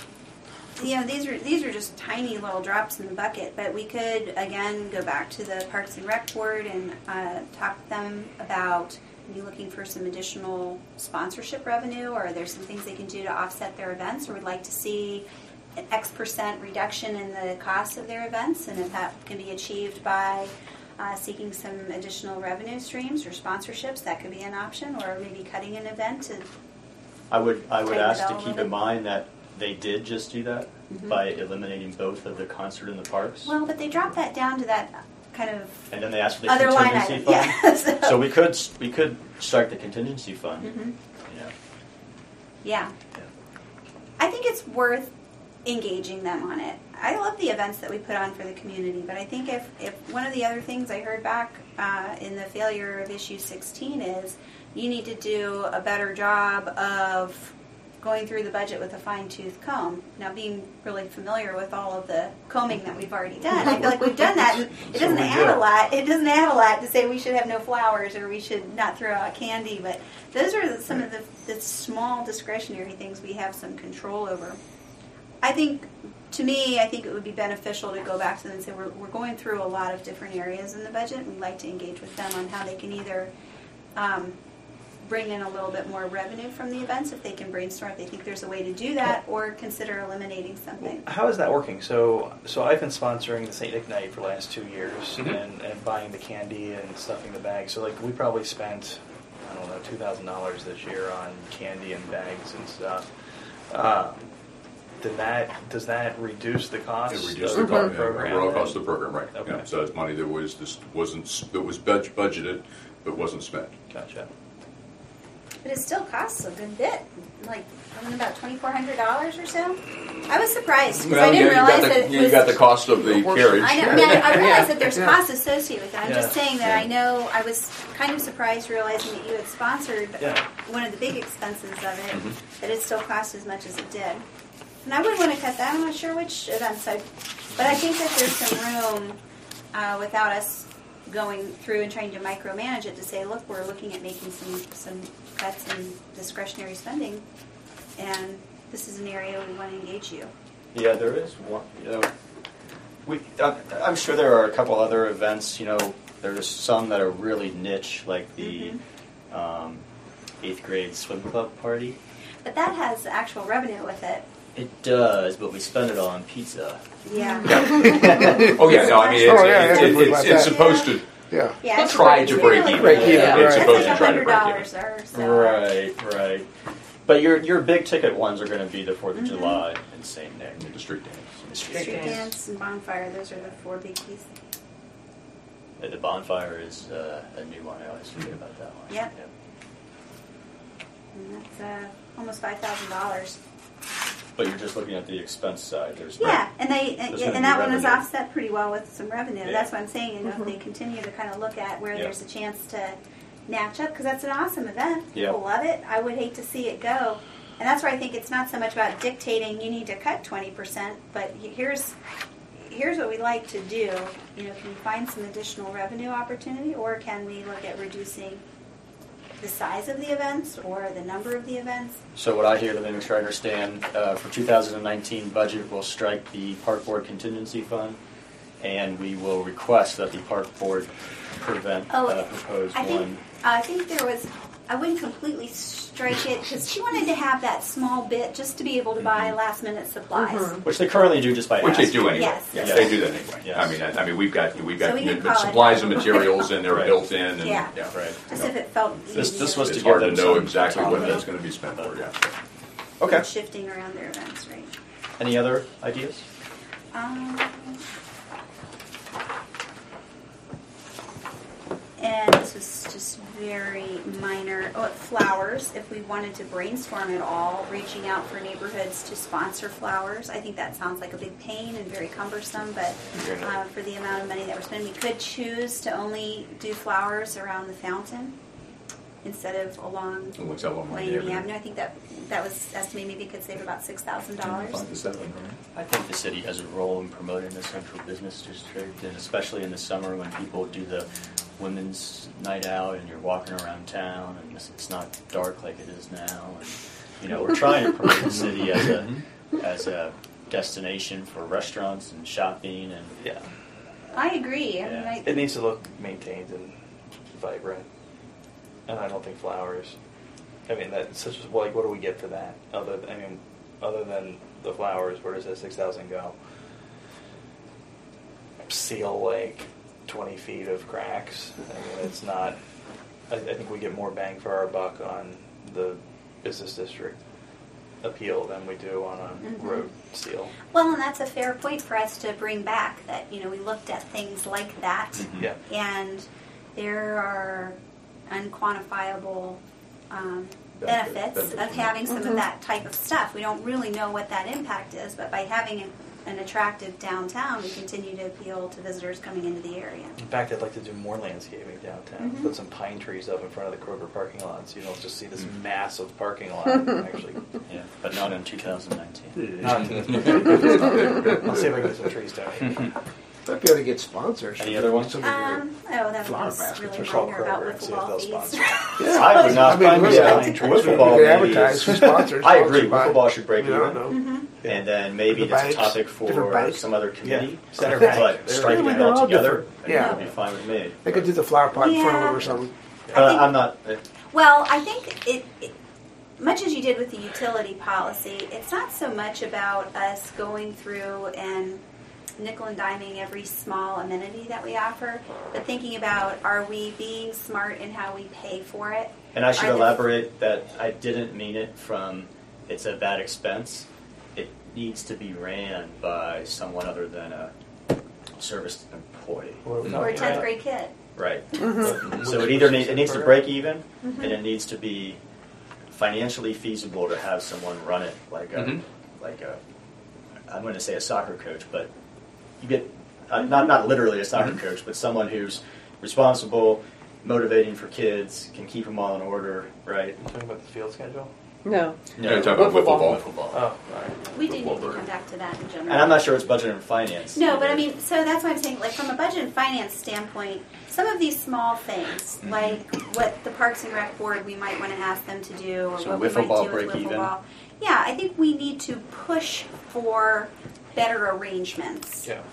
you know, these are these are just tiny little drops in the bucket, but we could again go back to the Parks and Rec board and uh, talk to them about maybe looking for some additional sponsorship revenue, or there's some things they can do to offset their events, or we'd like to see an X percent reduction in the cost of their events, and if that can be achieved by uh, seeking some additional revenue streams or sponsorships, that could be an option, or maybe cutting an event to I would I would Tighten it ask down to a keep little in bit. mind that they did just do that Mhm. by eliminating both of the concert and the parks, well, but they dropped that down to that kind of and then they asked for the other line contingency item. fund. Yeah. so So we could we could start the contingency fund. Mhm. You know. Yeah. Yeah. I think it's worth engaging them on it. I love the events that we put on for the community, but I think if, if one of the other things I heard back uh, in the failure of issue sixteen is you need to do a better job of going through the budget with a fine-tooth comb. Now, being really familiar with all of the combing that we've already done, I feel like we've done that, and it So doesn't we add do. a lot. It doesn't add a lot to say we should have no flowers or we should not throw out candy, but those are the- some of the, the small discretionary things we have some control over. I think, to me, I think it would be beneficial to go back to them and say we're, we're going through a lot of different areas in the budget, and we'd like to engage with them on how they can either um, bring in a little bit more revenue from the events if they can brainstorm if they think there's a way to do that, or consider eliminating something. How is that working? So, so I've been sponsoring the Saint Nick Night for the last two years, Mhm. and, and buying the candy and stuffing the bags. So, like, we probably spent, I don't know, two thousand dollars this year on candy and bags and stuff. Um, did that does that reduce the cost It reduced of the the cost, yeah, program? overall cost of the program, right? Okay. Yeah, so it's money that was just wasn't s- that was budg- budgeted but wasn't spent. Gotcha. But it still costs a good bit, like I don't know, about twenty-four hundred dollars or so. I was surprised because I Well, didn't yeah, you realize got the, that it yeah, was. you got the cost of the carriage. I know. I, mean, I, I realize Yeah, that there's yeah. costs associated with it. I'm just Yeah. saying that I know I was kind of surprised realizing that you had sponsored Yeah. one of the big expenses of it, Mhm. that it still cost as much as it did. And I would want to cut that. I'm not sure which events I, but I think that there's some room uh, without us going through and trying to micromanage it to say, look, we're looking at making some some cuts in discretionary spending, and this is an area we want to engage you. Yeah, there is one. You know, we. I'm, I'm sure there are a couple other events. You know, there's some that are really niche, like the Mhm. um, eighth grade swim club party. But that has actual revenue with it. It does, but we spend it all on pizza. Yeah. Oh yeah, no, I mean it's, Oh, yeah, it's, yeah, it's, about it's, that. it's supposed to Yeah. Yeah, it's try it's to break really even. Break even, Yeah. right. It's That's supposed like to try to a break hundred even. dollars or so. Right, right. But your your big ticket ones are going to be the Fourth of Mhm. July and Saint Nick. The street dance. Street dance and bonfire, those are the four big pieces. Uh, The bonfire is uh, a new one. I always forget about that one. Yep. And that's uh, almost five thousand dollars. But you're just looking at the expense side. There's Yeah, and they and, There's gonna and be that one is revenue. offset pretty well with some revenue. Yeah. That's what I'm saying. You know, if they continue to kind of look at where Yeah. there's a chance to match up, because that's an awesome event. Yeah. People love it. I would hate to see it go. And that's where I think it's not so much about dictating you need to cut twenty percent, but here's here's what we like to do. You know, can we find some additional revenue opportunity, or can we look at reducing the size of the events or the number of the events? So what I hear, let me make sure I understand, uh, for two thousand nineteen budget, we'll strike the park board contingency fund, and we will request that the park board prevent Oh, uh, proposed I think one. I think there was. I wouldn't completely strike it because she wanted to have that small bit just to be able to buy last minute supplies. Mhm. Which they currently do just by Which they asking. do anyway. Yes. Yeah, Yes. they do that anyway. Yes. I mean, I, I mean, we've got we've got So we you know, can the call it supplies that. and materials, and they're Right. built in. And, Yeah. Right. Just you if know, it felt This- easier. this was it's to hard give to them know some exactly what autonomy. that's going to be spent for. Yeah. Okay. Shifting around their events, right? Any other ideas? Um, and this is just very minor. Oh, flowers. If we wanted to brainstorm at all, reaching out for neighborhoods to sponsor flowers, I think that sounds like a big pain and very cumbersome. But uh, for the amount of money that we're spending, we could choose to only do flowers around the fountain instead of along It looks out on my Miami Avenue. I think that that was estimated maybe could save about six thousand dollars. Five to seven, right? I think the city has a role in promoting the central business district, and especially in the summer when people do the women's night out and you're walking around town and it's it's not dark like it is now. And, you know, we're trying to promote the city as a as a destination for restaurants and shopping and Yeah. I agree. I mean, Yeah. I, It needs to look maintained and vibrant. And I don't think flowers. I mean, that's such a, like, what do we get for that? Other, I mean, other than the flowers, where does that six thousand go? Seal like twenty feet of cracks. I mean, it's not. I, I think we get more bang for our buck on the business district appeal than we do on a Mhm. road seal. well, and that's a fair point for us to bring back. That you know, we looked at things like that, Mhm. Yeah. and there are unquantifiable um, Benefit- benefits benefits of from having some Mhm. of that type of stuff. We don't really know what that impact is, but by having an, an attractive downtown, we continue to appeal to visitors coming into the area. In fact, I'd like to do more landscaping downtown. Mhm. Put some pine trees up in front of the Kroger parking lot, so you don't just see this Mhm. massive parking lot. Actually, yeah, but not in two thousand nineteen. not to this I'll see if I can get some trees down. Might be able to get sponsors. Any other ones? Some of your- Um, oh, that Flower was baskets really or Call minor about Kroger and see wiffle if ball they'll fees. sponsor. Yeah. I would not I mean, find we me could- out. we Wiffle could ball maybe advertise is- for sponsors. I agree. sponsored by- Wiffle ball should break you know, even. no. Mhm. And then maybe The it's a banks, topic different for banks. some other committee. Yeah, center but bank. striking Yeah, it they're all all together, different. I think Yeah. would be fine with me. They could do the flower pot in front of Yeah. them or something. But I think- I'm not. uh, Well, I think it, it, much as you did with the utility policy, it's not so much about us going through and nickel and diming every small amenity that we offer, but thinking about, are we being smart in how we pay for it? And I should Are the- elaborate that I didn't mean it from it's a bad expense. It needs to be ran by someone other than a service employee. What are we Or a talking tenth about? grade kid. Right. Mhm. So it either needs, it needs to break even, Mhm. and it needs to be financially feasible to have someone run it like a Mhm. like a I'm going to say a soccer coach, but you get uh, not not literally a soccer Mhm. coach, but someone who's responsible, motivating for kids, can keep them all in order, right? You talking about the field schedule? No. Yeah, you're talking about wiffle ball. Wiffle ball. Oh, all right. We do need to Wilbur. come back to that in general. And I'm not sure it's budget and finance. No, but either. I mean, so that's why I'm saying, like, from a budget and finance standpoint, some of these small things, Mm-hmm. like what the Parks and Rec Board, we might want to ask them to do, or So what we wiffle might ball do with break wiffle even? ball. Yeah, I think we need to push for better arrangements. Yeah.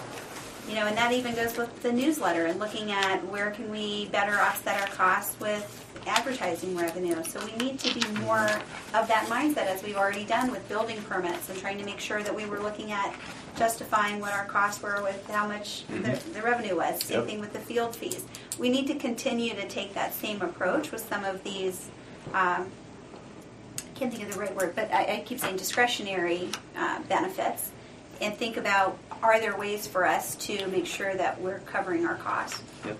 You know, and that even goes with the newsletter and looking at where can we better offset our costs with advertising revenue. So we need to be more of that mindset, as we've already done with building permits and trying to make sure that we were looking at justifying what our costs were with how much the, the revenue was. Same Yep. thing with the field fees. We need to continue to take that same approach with some of these, um, I can't think of the right word, but I, I keep saying discretionary uh, benefits. and think about, are there ways for us to make sure that we're covering our costs? Yep.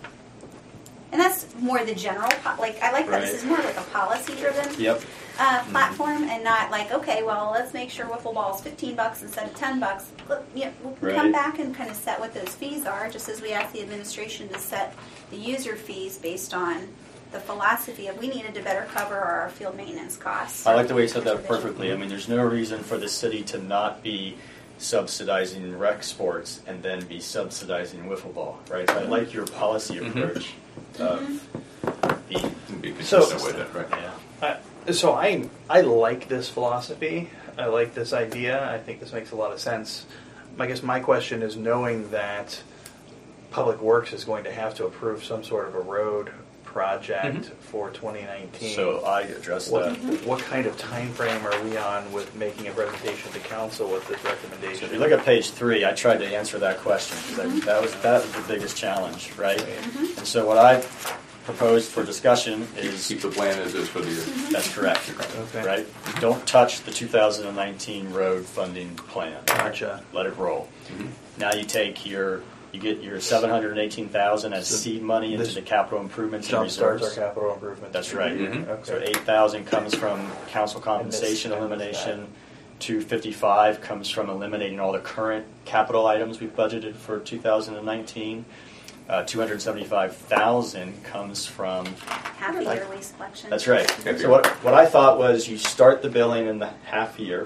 And that's more the general, po- like, I like that this Right. is more like a policy-driven Yep. uh, platform, and not like, okay, well, let's make sure wiffle ball's fifteen bucks instead of ten bucks. Look, you know, we'll Right. come back and kind of set what those fees are, just as we asked the administration to set the user fees based on the philosophy of we needed to better cover our field maintenance costs. I like the way you said that perfectly. I mean, there's no reason for the city to not be subsidizing rec sports and then be subsidizing wiffle ball, right? So I like your policy approach of being, Be So- consistent with it, right? yeah. Uh, so I I like this philosophy. I like this idea. I think this makes a lot of sense. I guess my question is, knowing that Public Works is going to have to approve some sort of a road project for twenty nineteen. So I address what, that. what kind of time frame are we on with making a presentation to council with this recommendation? So if you look at page three, I tried to answer that question because that was that was the biggest challenge, right? And so what I proposed for discussion is Keep the plan as is for the year. that's correct, Okay. right? Don't touch the two thousand nineteen road funding plan. Gotcha. Let it roll. Now you take your you get your seven hundred eighteen thousand as So seed money into this the capital improvements and Jump starts our reserves. capital improvements. That's right. Mhm. Okay. So eight thousand comes from council compensation And this- elimination. Two fifty-five comes from eliminating all the current capital items we've budgeted for two thousand nineteen. Uh, two hundred seventy-five thousand comes from. Half a year waste collection. That's right. Okay. So what what I thought was you start the billing in the half year.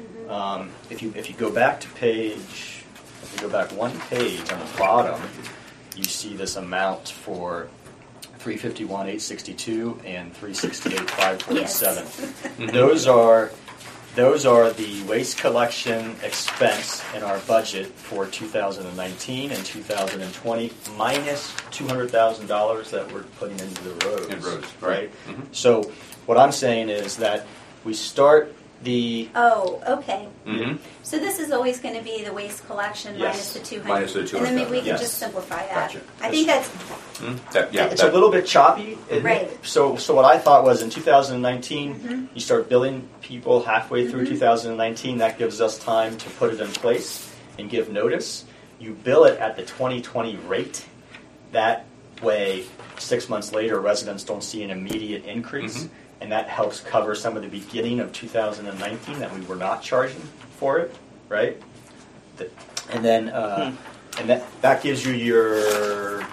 Um, if you if you go back to page, if you go back one page on the bottom, you see this amount for three fifty-one eight sixty-two and three sixty-eight five forty-seven. Those are those are the waste collection expense in our budget for two thousand nineteen and two thousand twenty, minus two hundred thousand dollars that we're putting into the roads. In roads, right? right. So what I'm saying is that we start the Oh, okay. Mm-hmm. So this is always going to be the waste collection Yes. minus the two hundred. Minus the And then maybe we can Yes. just simplify that. Gotcha. I think that's That, yeah, it's that, a little bit choppy. isn't it? Right. So, so what I thought was in two thousand nineteen, Mhm. you start billing people halfway through Mhm. two thousand nineteen. That gives us time to put it in place and give notice. You bill it at the twenty twenty rate. That way, six months later, residents don't see an immediate increase, Mhm. and that helps cover some of the beginning of two thousand nineteen that we were not charging for it, right? The- And then, uh, and that that gives you your.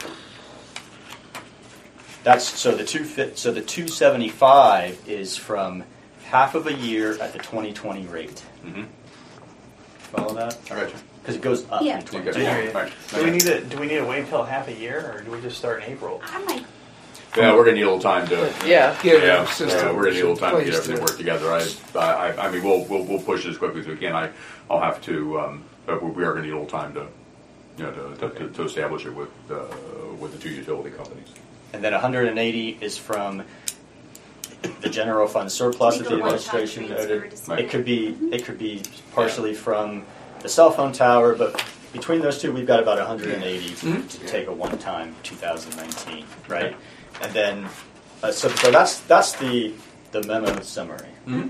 That's so the two fit so the two seventy five is from half of a year at the twenty twenty rate. Mhm. Follow that? I got you. Because it goes up Yeah. in You twenty got twenty. it. I hear you. Right. Do we need to do we need to wait until half a year, or do we just start in April? I might. Yeah, we're gonna need a little time to. Yeah. Get Yeah, a system yeah, we're gonna need a little time to in get place everything work together. I, I, I mean, we'll, we'll, we'll push it as quickly as we can. I, I'll have to, um, but we are gonna need a little time to, you know, to, to, to establish it with, uh, with the two utility companies. And then one hundred eighty is from the general fund surplus that the Legal one-time administration transfer noted. to spend. It could be it could be partially from the cell phone tower, but between those two, we've got about one hundred eighty Mhm. to take a one-time two thousand nineteen, right? And then, uh, so, so that's that's the the memo summary.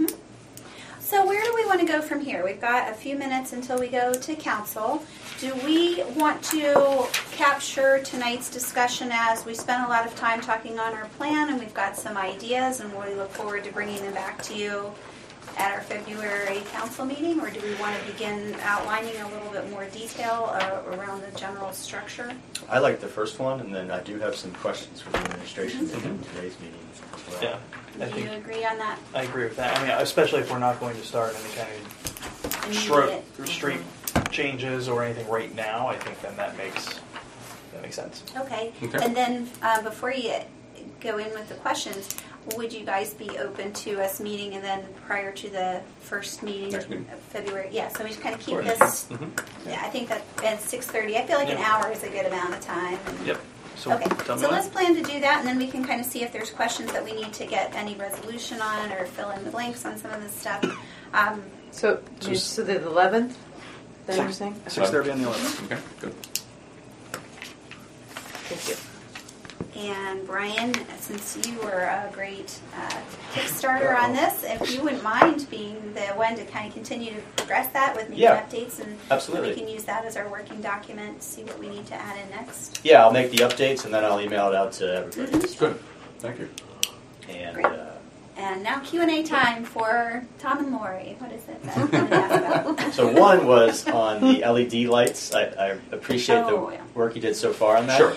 So where do we want to go from here? We've got a few minutes until we go to council. Do we want to capture tonight's discussion as we spent a lot of time talking on our plan and we've got some ideas and we look forward to bringing them back to you at our February council meeting? Or do we want to begin outlining a little bit more detail uh, around the general structure? I like the first one, and then I do have some questions for the administration in today's meeting as well. Yeah, I Do think you agree on that? I agree with that. I mean, especially if we're not going to start any kind of stro- Immediate? street changes or anything right now, I think then that makes that makes sense. Okay. Okay. And then uh, before you go in with the questions, would you guys be open to us meeting and then prior to the first meeting Next of meeting. February? Yeah, so we just kind of keep Sure. this. Mhm. Yeah, I think that at six thirty, I feel like an Yeah. hour is a good amount of time. Yep. So, Okay, tell me so when. let's plan to do that, and then we can kind of see if there's questions that we need to get any resolution on or fill in the blanks on some of this stuff. Um, So, you- so the eleventh, that you're saying? six thirty on the eleventh. Okay, good. Thank you. And Brian, since you were a great uh, Kickstarter on this, if you wouldn't mind being the one to kind of continue to progress that with making Yeah, updates, and absolutely. we can use that as our working document, see what we need to add in next. Yeah, I'll make the updates and then I'll email it out to everybody. Good. Thank you. And Great. uh, And now Q and A time for Tom and Lori. What is it that I'm going to ask about? so one was on the L E D lights. I, I appreciate Oh, the yeah. work you did so far on that. Sure.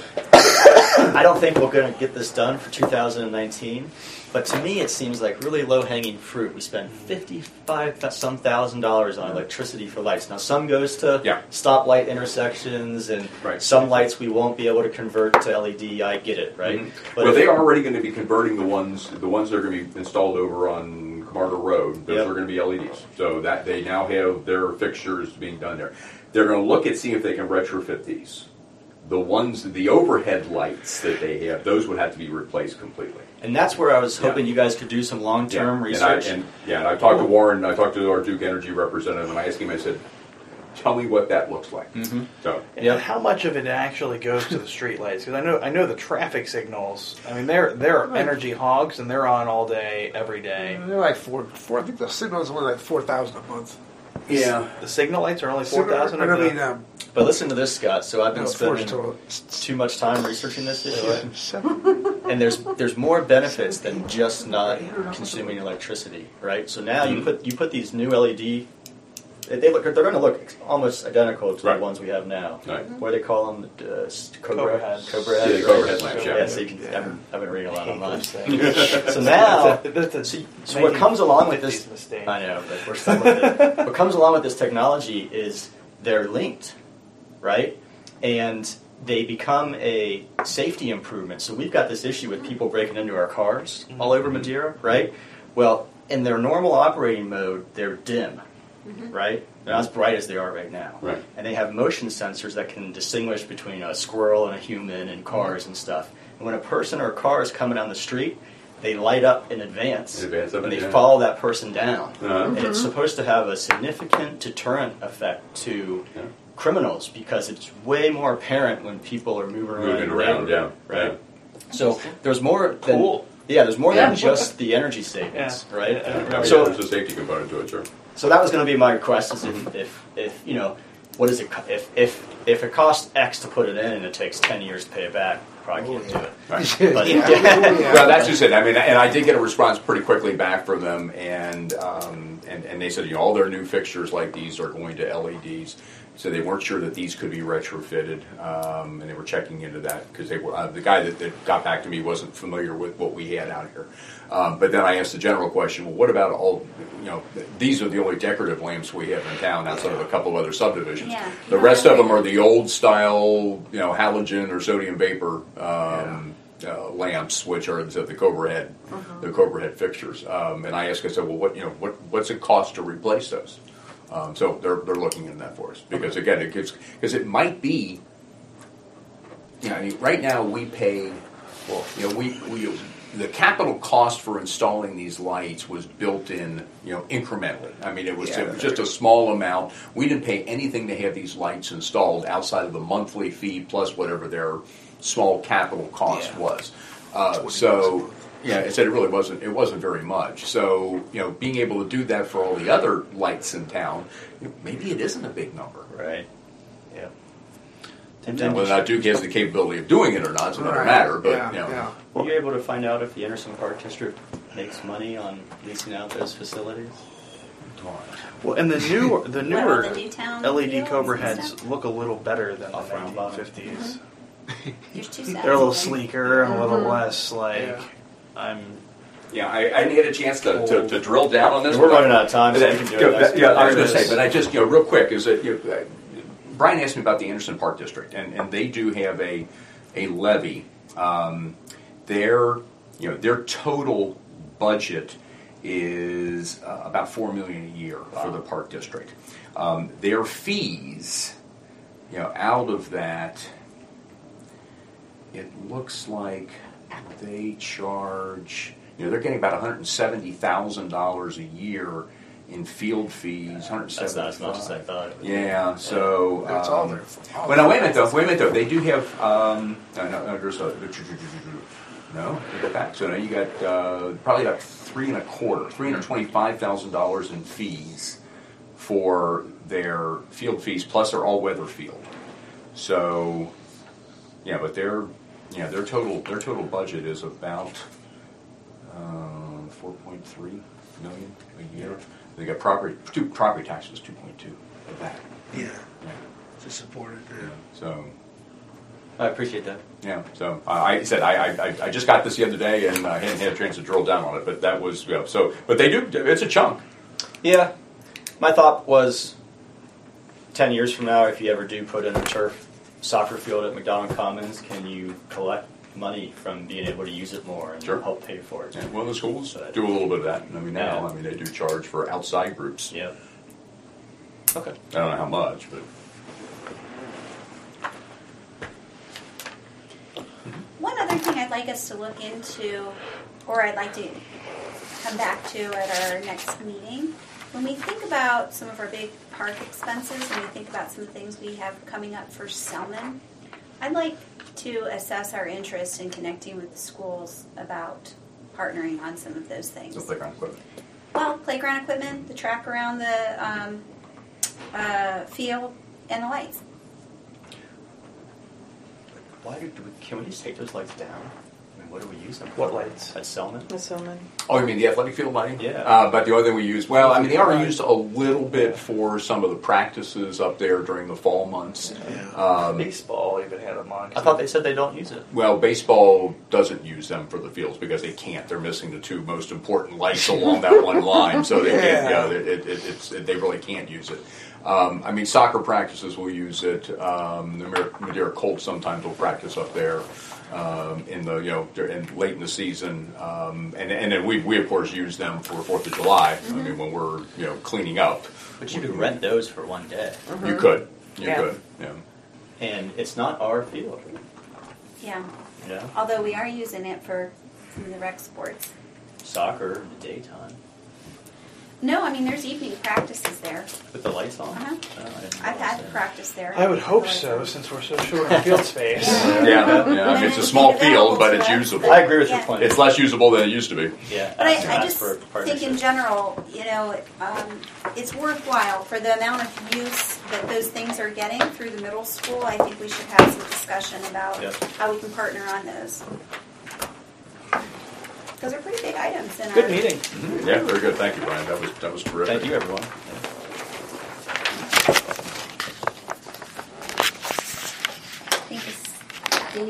I don't think we're going to get this done for two thousand nineteen, but to me it seems like really low-hanging fruit. We spend fifty-five th- some thousand dollars on electricity for lights. Now some goes to Yeah. stoplight intersections, and Right. some lights we won't be able to convert to L E D. I get it, right? Mhm. But well, if- they are already going to be converting the ones, the ones that are going to be installed over on Camargo Road. Those Yep. are going to be L E Ds. So that they now have their fixtures being done there. They're going to look at see if they can retrofit these. The ones, the overhead lights that they have, those would have to be replaced completely. And that's where I was Yeah. hoping you guys could do some long-term Yeah. research. And I, and, yeah, and I talked to Warren. I talked to our Duke Energy representative, and I asked him. I said, "Tell me what that looks like." Mm-hmm. So And Yep. how much of it actually goes to the streetlights? Because I know I know the traffic signals. I mean, they're they're energy hogs, and they're on all day, every day. They're like four, four. I think the signal's only like four thousand a month. yeah, The signal lights are only four thousand. I mean, um, But listen to this, Scott. So I've been no, four spending total. too much time researching this issue. Seven. And there's there's more benefits than just not consuming electricity, right? So now you put you put these new L E D. They they look they're going to look almost identical to Right. the ones we have now. Right. What do they call them? Uh, Cobra, Cobra heads. Cobra Yeah, heads. the Cobra head lamps, yeah. Yeah, so you can. I've been, I've been reading a lot online. Those things. So now, That's a- so, so what comes along with this? fifties mistake. I know, but we're stuck with it. What comes along with this technology is they're linked, right? And they become a safety improvement. So we've got this issue with people breaking into our cars all over Madeira, right? Well, in their normal operating mode, they're dim, right? They're not as bright as they are right now. Right. And they have motion sensors that can distinguish between a squirrel and a human and cars and stuff. And when a person or a car is coming down the street, they light up in advance, In advance of and it, they yeah. follow that person down. Uh-huh. And it's supposed to have a significant deterrent effect to Yeah. criminals because it's way more apparent when people are moving around. moving in the around, yeah, neighborhood, right? yeah. So there's more than Cool. yeah, there's more Yeah. than just the energy savings, Yeah. right? Yeah. Yeah, So there's a safety component to it, sure. so that was going to be my request: is if, if, if you know, what is it? co- If if if it costs X to put it in and it takes ten years to pay it back, probably can't do it. Right. But- yeah. Yeah. Well, that's just it. I mean, and I did get a response pretty quickly back from them, and um, and and they said, you know, all their new fixtures like these are going to L E Ds. So they weren't sure that these could be retrofitted, um, and they were checking into that because they were uh, the guy that, that got back to me wasn't familiar with what we had out here. Um, but then I asked the general question: well, what about all? You know, th- these are the only decorative lamps we have in town outside of a couple of other subdivisions. Yeah. The rest of them are the old style, you know, halogen or sodium vapor um, uh, lamps, which are the, the Cobra head, the Cobra head fixtures. Um, and I asked, I said, well, what you know, what what's it cost to replace those? Um, so they're they're looking into that for us because again, it gives because it might be. You know, I mean, right now we pay. Well, you know, we we the capital cost for installing these lights was built in, you know, incrementally. I mean, it was, Yeah. it was just a small amount. We didn't pay anything to have these lights installed outside of the monthly fee plus whatever their small capital cost Yeah. was. Uh, so. Yeah, it said it really wasn't. It wasn't very much. So you know, being able to do that for all the other lights in town, you know, maybe it isn't a big number. right, yeah. And Now, then whether or not Duke has the capability of doing it or not is another Right. matter. But yeah, you know, yeah. were you able to find out if the Anderson Park District makes money on leasing out those facilities? Well, and the new the What, newer the Newtown L E D fields Cobra and heads stuff? look a little better than the Off round bottom. nineteen fifties. There's two sets They're a little of them. sleeker and a little less like. Yeah. I'm. Yeah, I, I didn't get a chance to, to, to drill down on this. We're but- running out of time, so we can do it Yeah, next yeah, I was time. going to say, but I just, you know, real quick, is that you know, uh, Brian asked me about the Anderson Park District, and, and they do have a a levy. Um, their, you know, their total budget is uh, about four million a year for the Park District. Um, their fees, you know, out of that, it looks like they charge. You know, they're getting about one hundred seventy thousand dollars a year in field fees, one hundred That's not as much as I seventy-five. thought. It would be. Yeah, so. It's all um, there. Well, no, wait a minute though. Wait a minute though. They do have. Um, no, no, no, there's a. No, they go back. So now you got uh, probably about three and a quarter, three hundred twenty-five thousand dollars in fees for their field fees, plus their all-weather field. So, yeah, but their, yeah, their total their total budget is about uh, four point three million a year. They got property two property taxes two point two of that. Yeah, Yeah. to support it. Yeah. Yeah. So. I appreciate that. Yeah, so uh, I said I, I I just got this the other day and I hadn't had a chance to drill down on it, but that was, you know, so. But they do. It's a chunk. Yeah, my thought was, ten years from now, if you ever do put in a turf soccer field at McDonald Commons, can you collect money from being able to use it more and Sure. help pay for it? Yeah, well, the schools But- do a little bit of that. I mean, now Yeah. I mean they do charge for outside groups. Yep. Okay. I don't know how much, but One other thing I'd like us to look into, or I'd like to come back to at our next meeting, when we think about some of our big park expenses and we think about some of the things we have coming up for Selman, I'd like to assess our interest in connecting with the schools about partnering on some of those things. it's a playground equipment. Well, playground equipment, the track around the um, uh, field, and the lights. Why do, do we, can we just take those lights down? I mean, what do we use them for? What lights? At Selman? The Selman. Oh, you mean the athletic field lighting? Yeah. Uh, but the other thing we use, well, I mean, they are used a little bit for some of the practices up there during the fall months. Yeah. Um, Baseball even had them on. I thought they said they don't use it. Well, baseball doesn't use them for the fields because they can't. They're missing the two most important lights along that one line, so they can't. Yeah. Yeah, it, it, it, it's they really can't use it. Um, I mean, soccer practices will use it. Um, the Madeira- Madeira Colts sometimes will practice up there um, in the you know in, late in the season, um, and and then we we of course use them for Fourth of July. I mean, when we're you know cleaning up. But you could rent those for one day. You could, you Yeah. could, yeah. And it's not our field. Yeah. You know? Although we are using it for some of the rec sports. Soccer in the daytime. No, I mean, there's evening practices there. With the lights on? Uh-huh. Oh, I didn't I've realize had that. practice there. I would hope so, since we're so short on field space. Yeah, yeah. I mean, it's a small field, but it's usable. I agree with Yeah. your point. It's less usable than it used to be. Yeah. But I, ask- I ask just for a think partnership. in general, you know, um, it's worthwhile for the amount of use that those things are getting through the middle school. I think we should have some discussion about Yep. how we can partner on those. Those are pretty big items in our. Good meeting. Yeah, very good. Thank you, Brian. That was that was terrific. Thank you, everyone. I think it's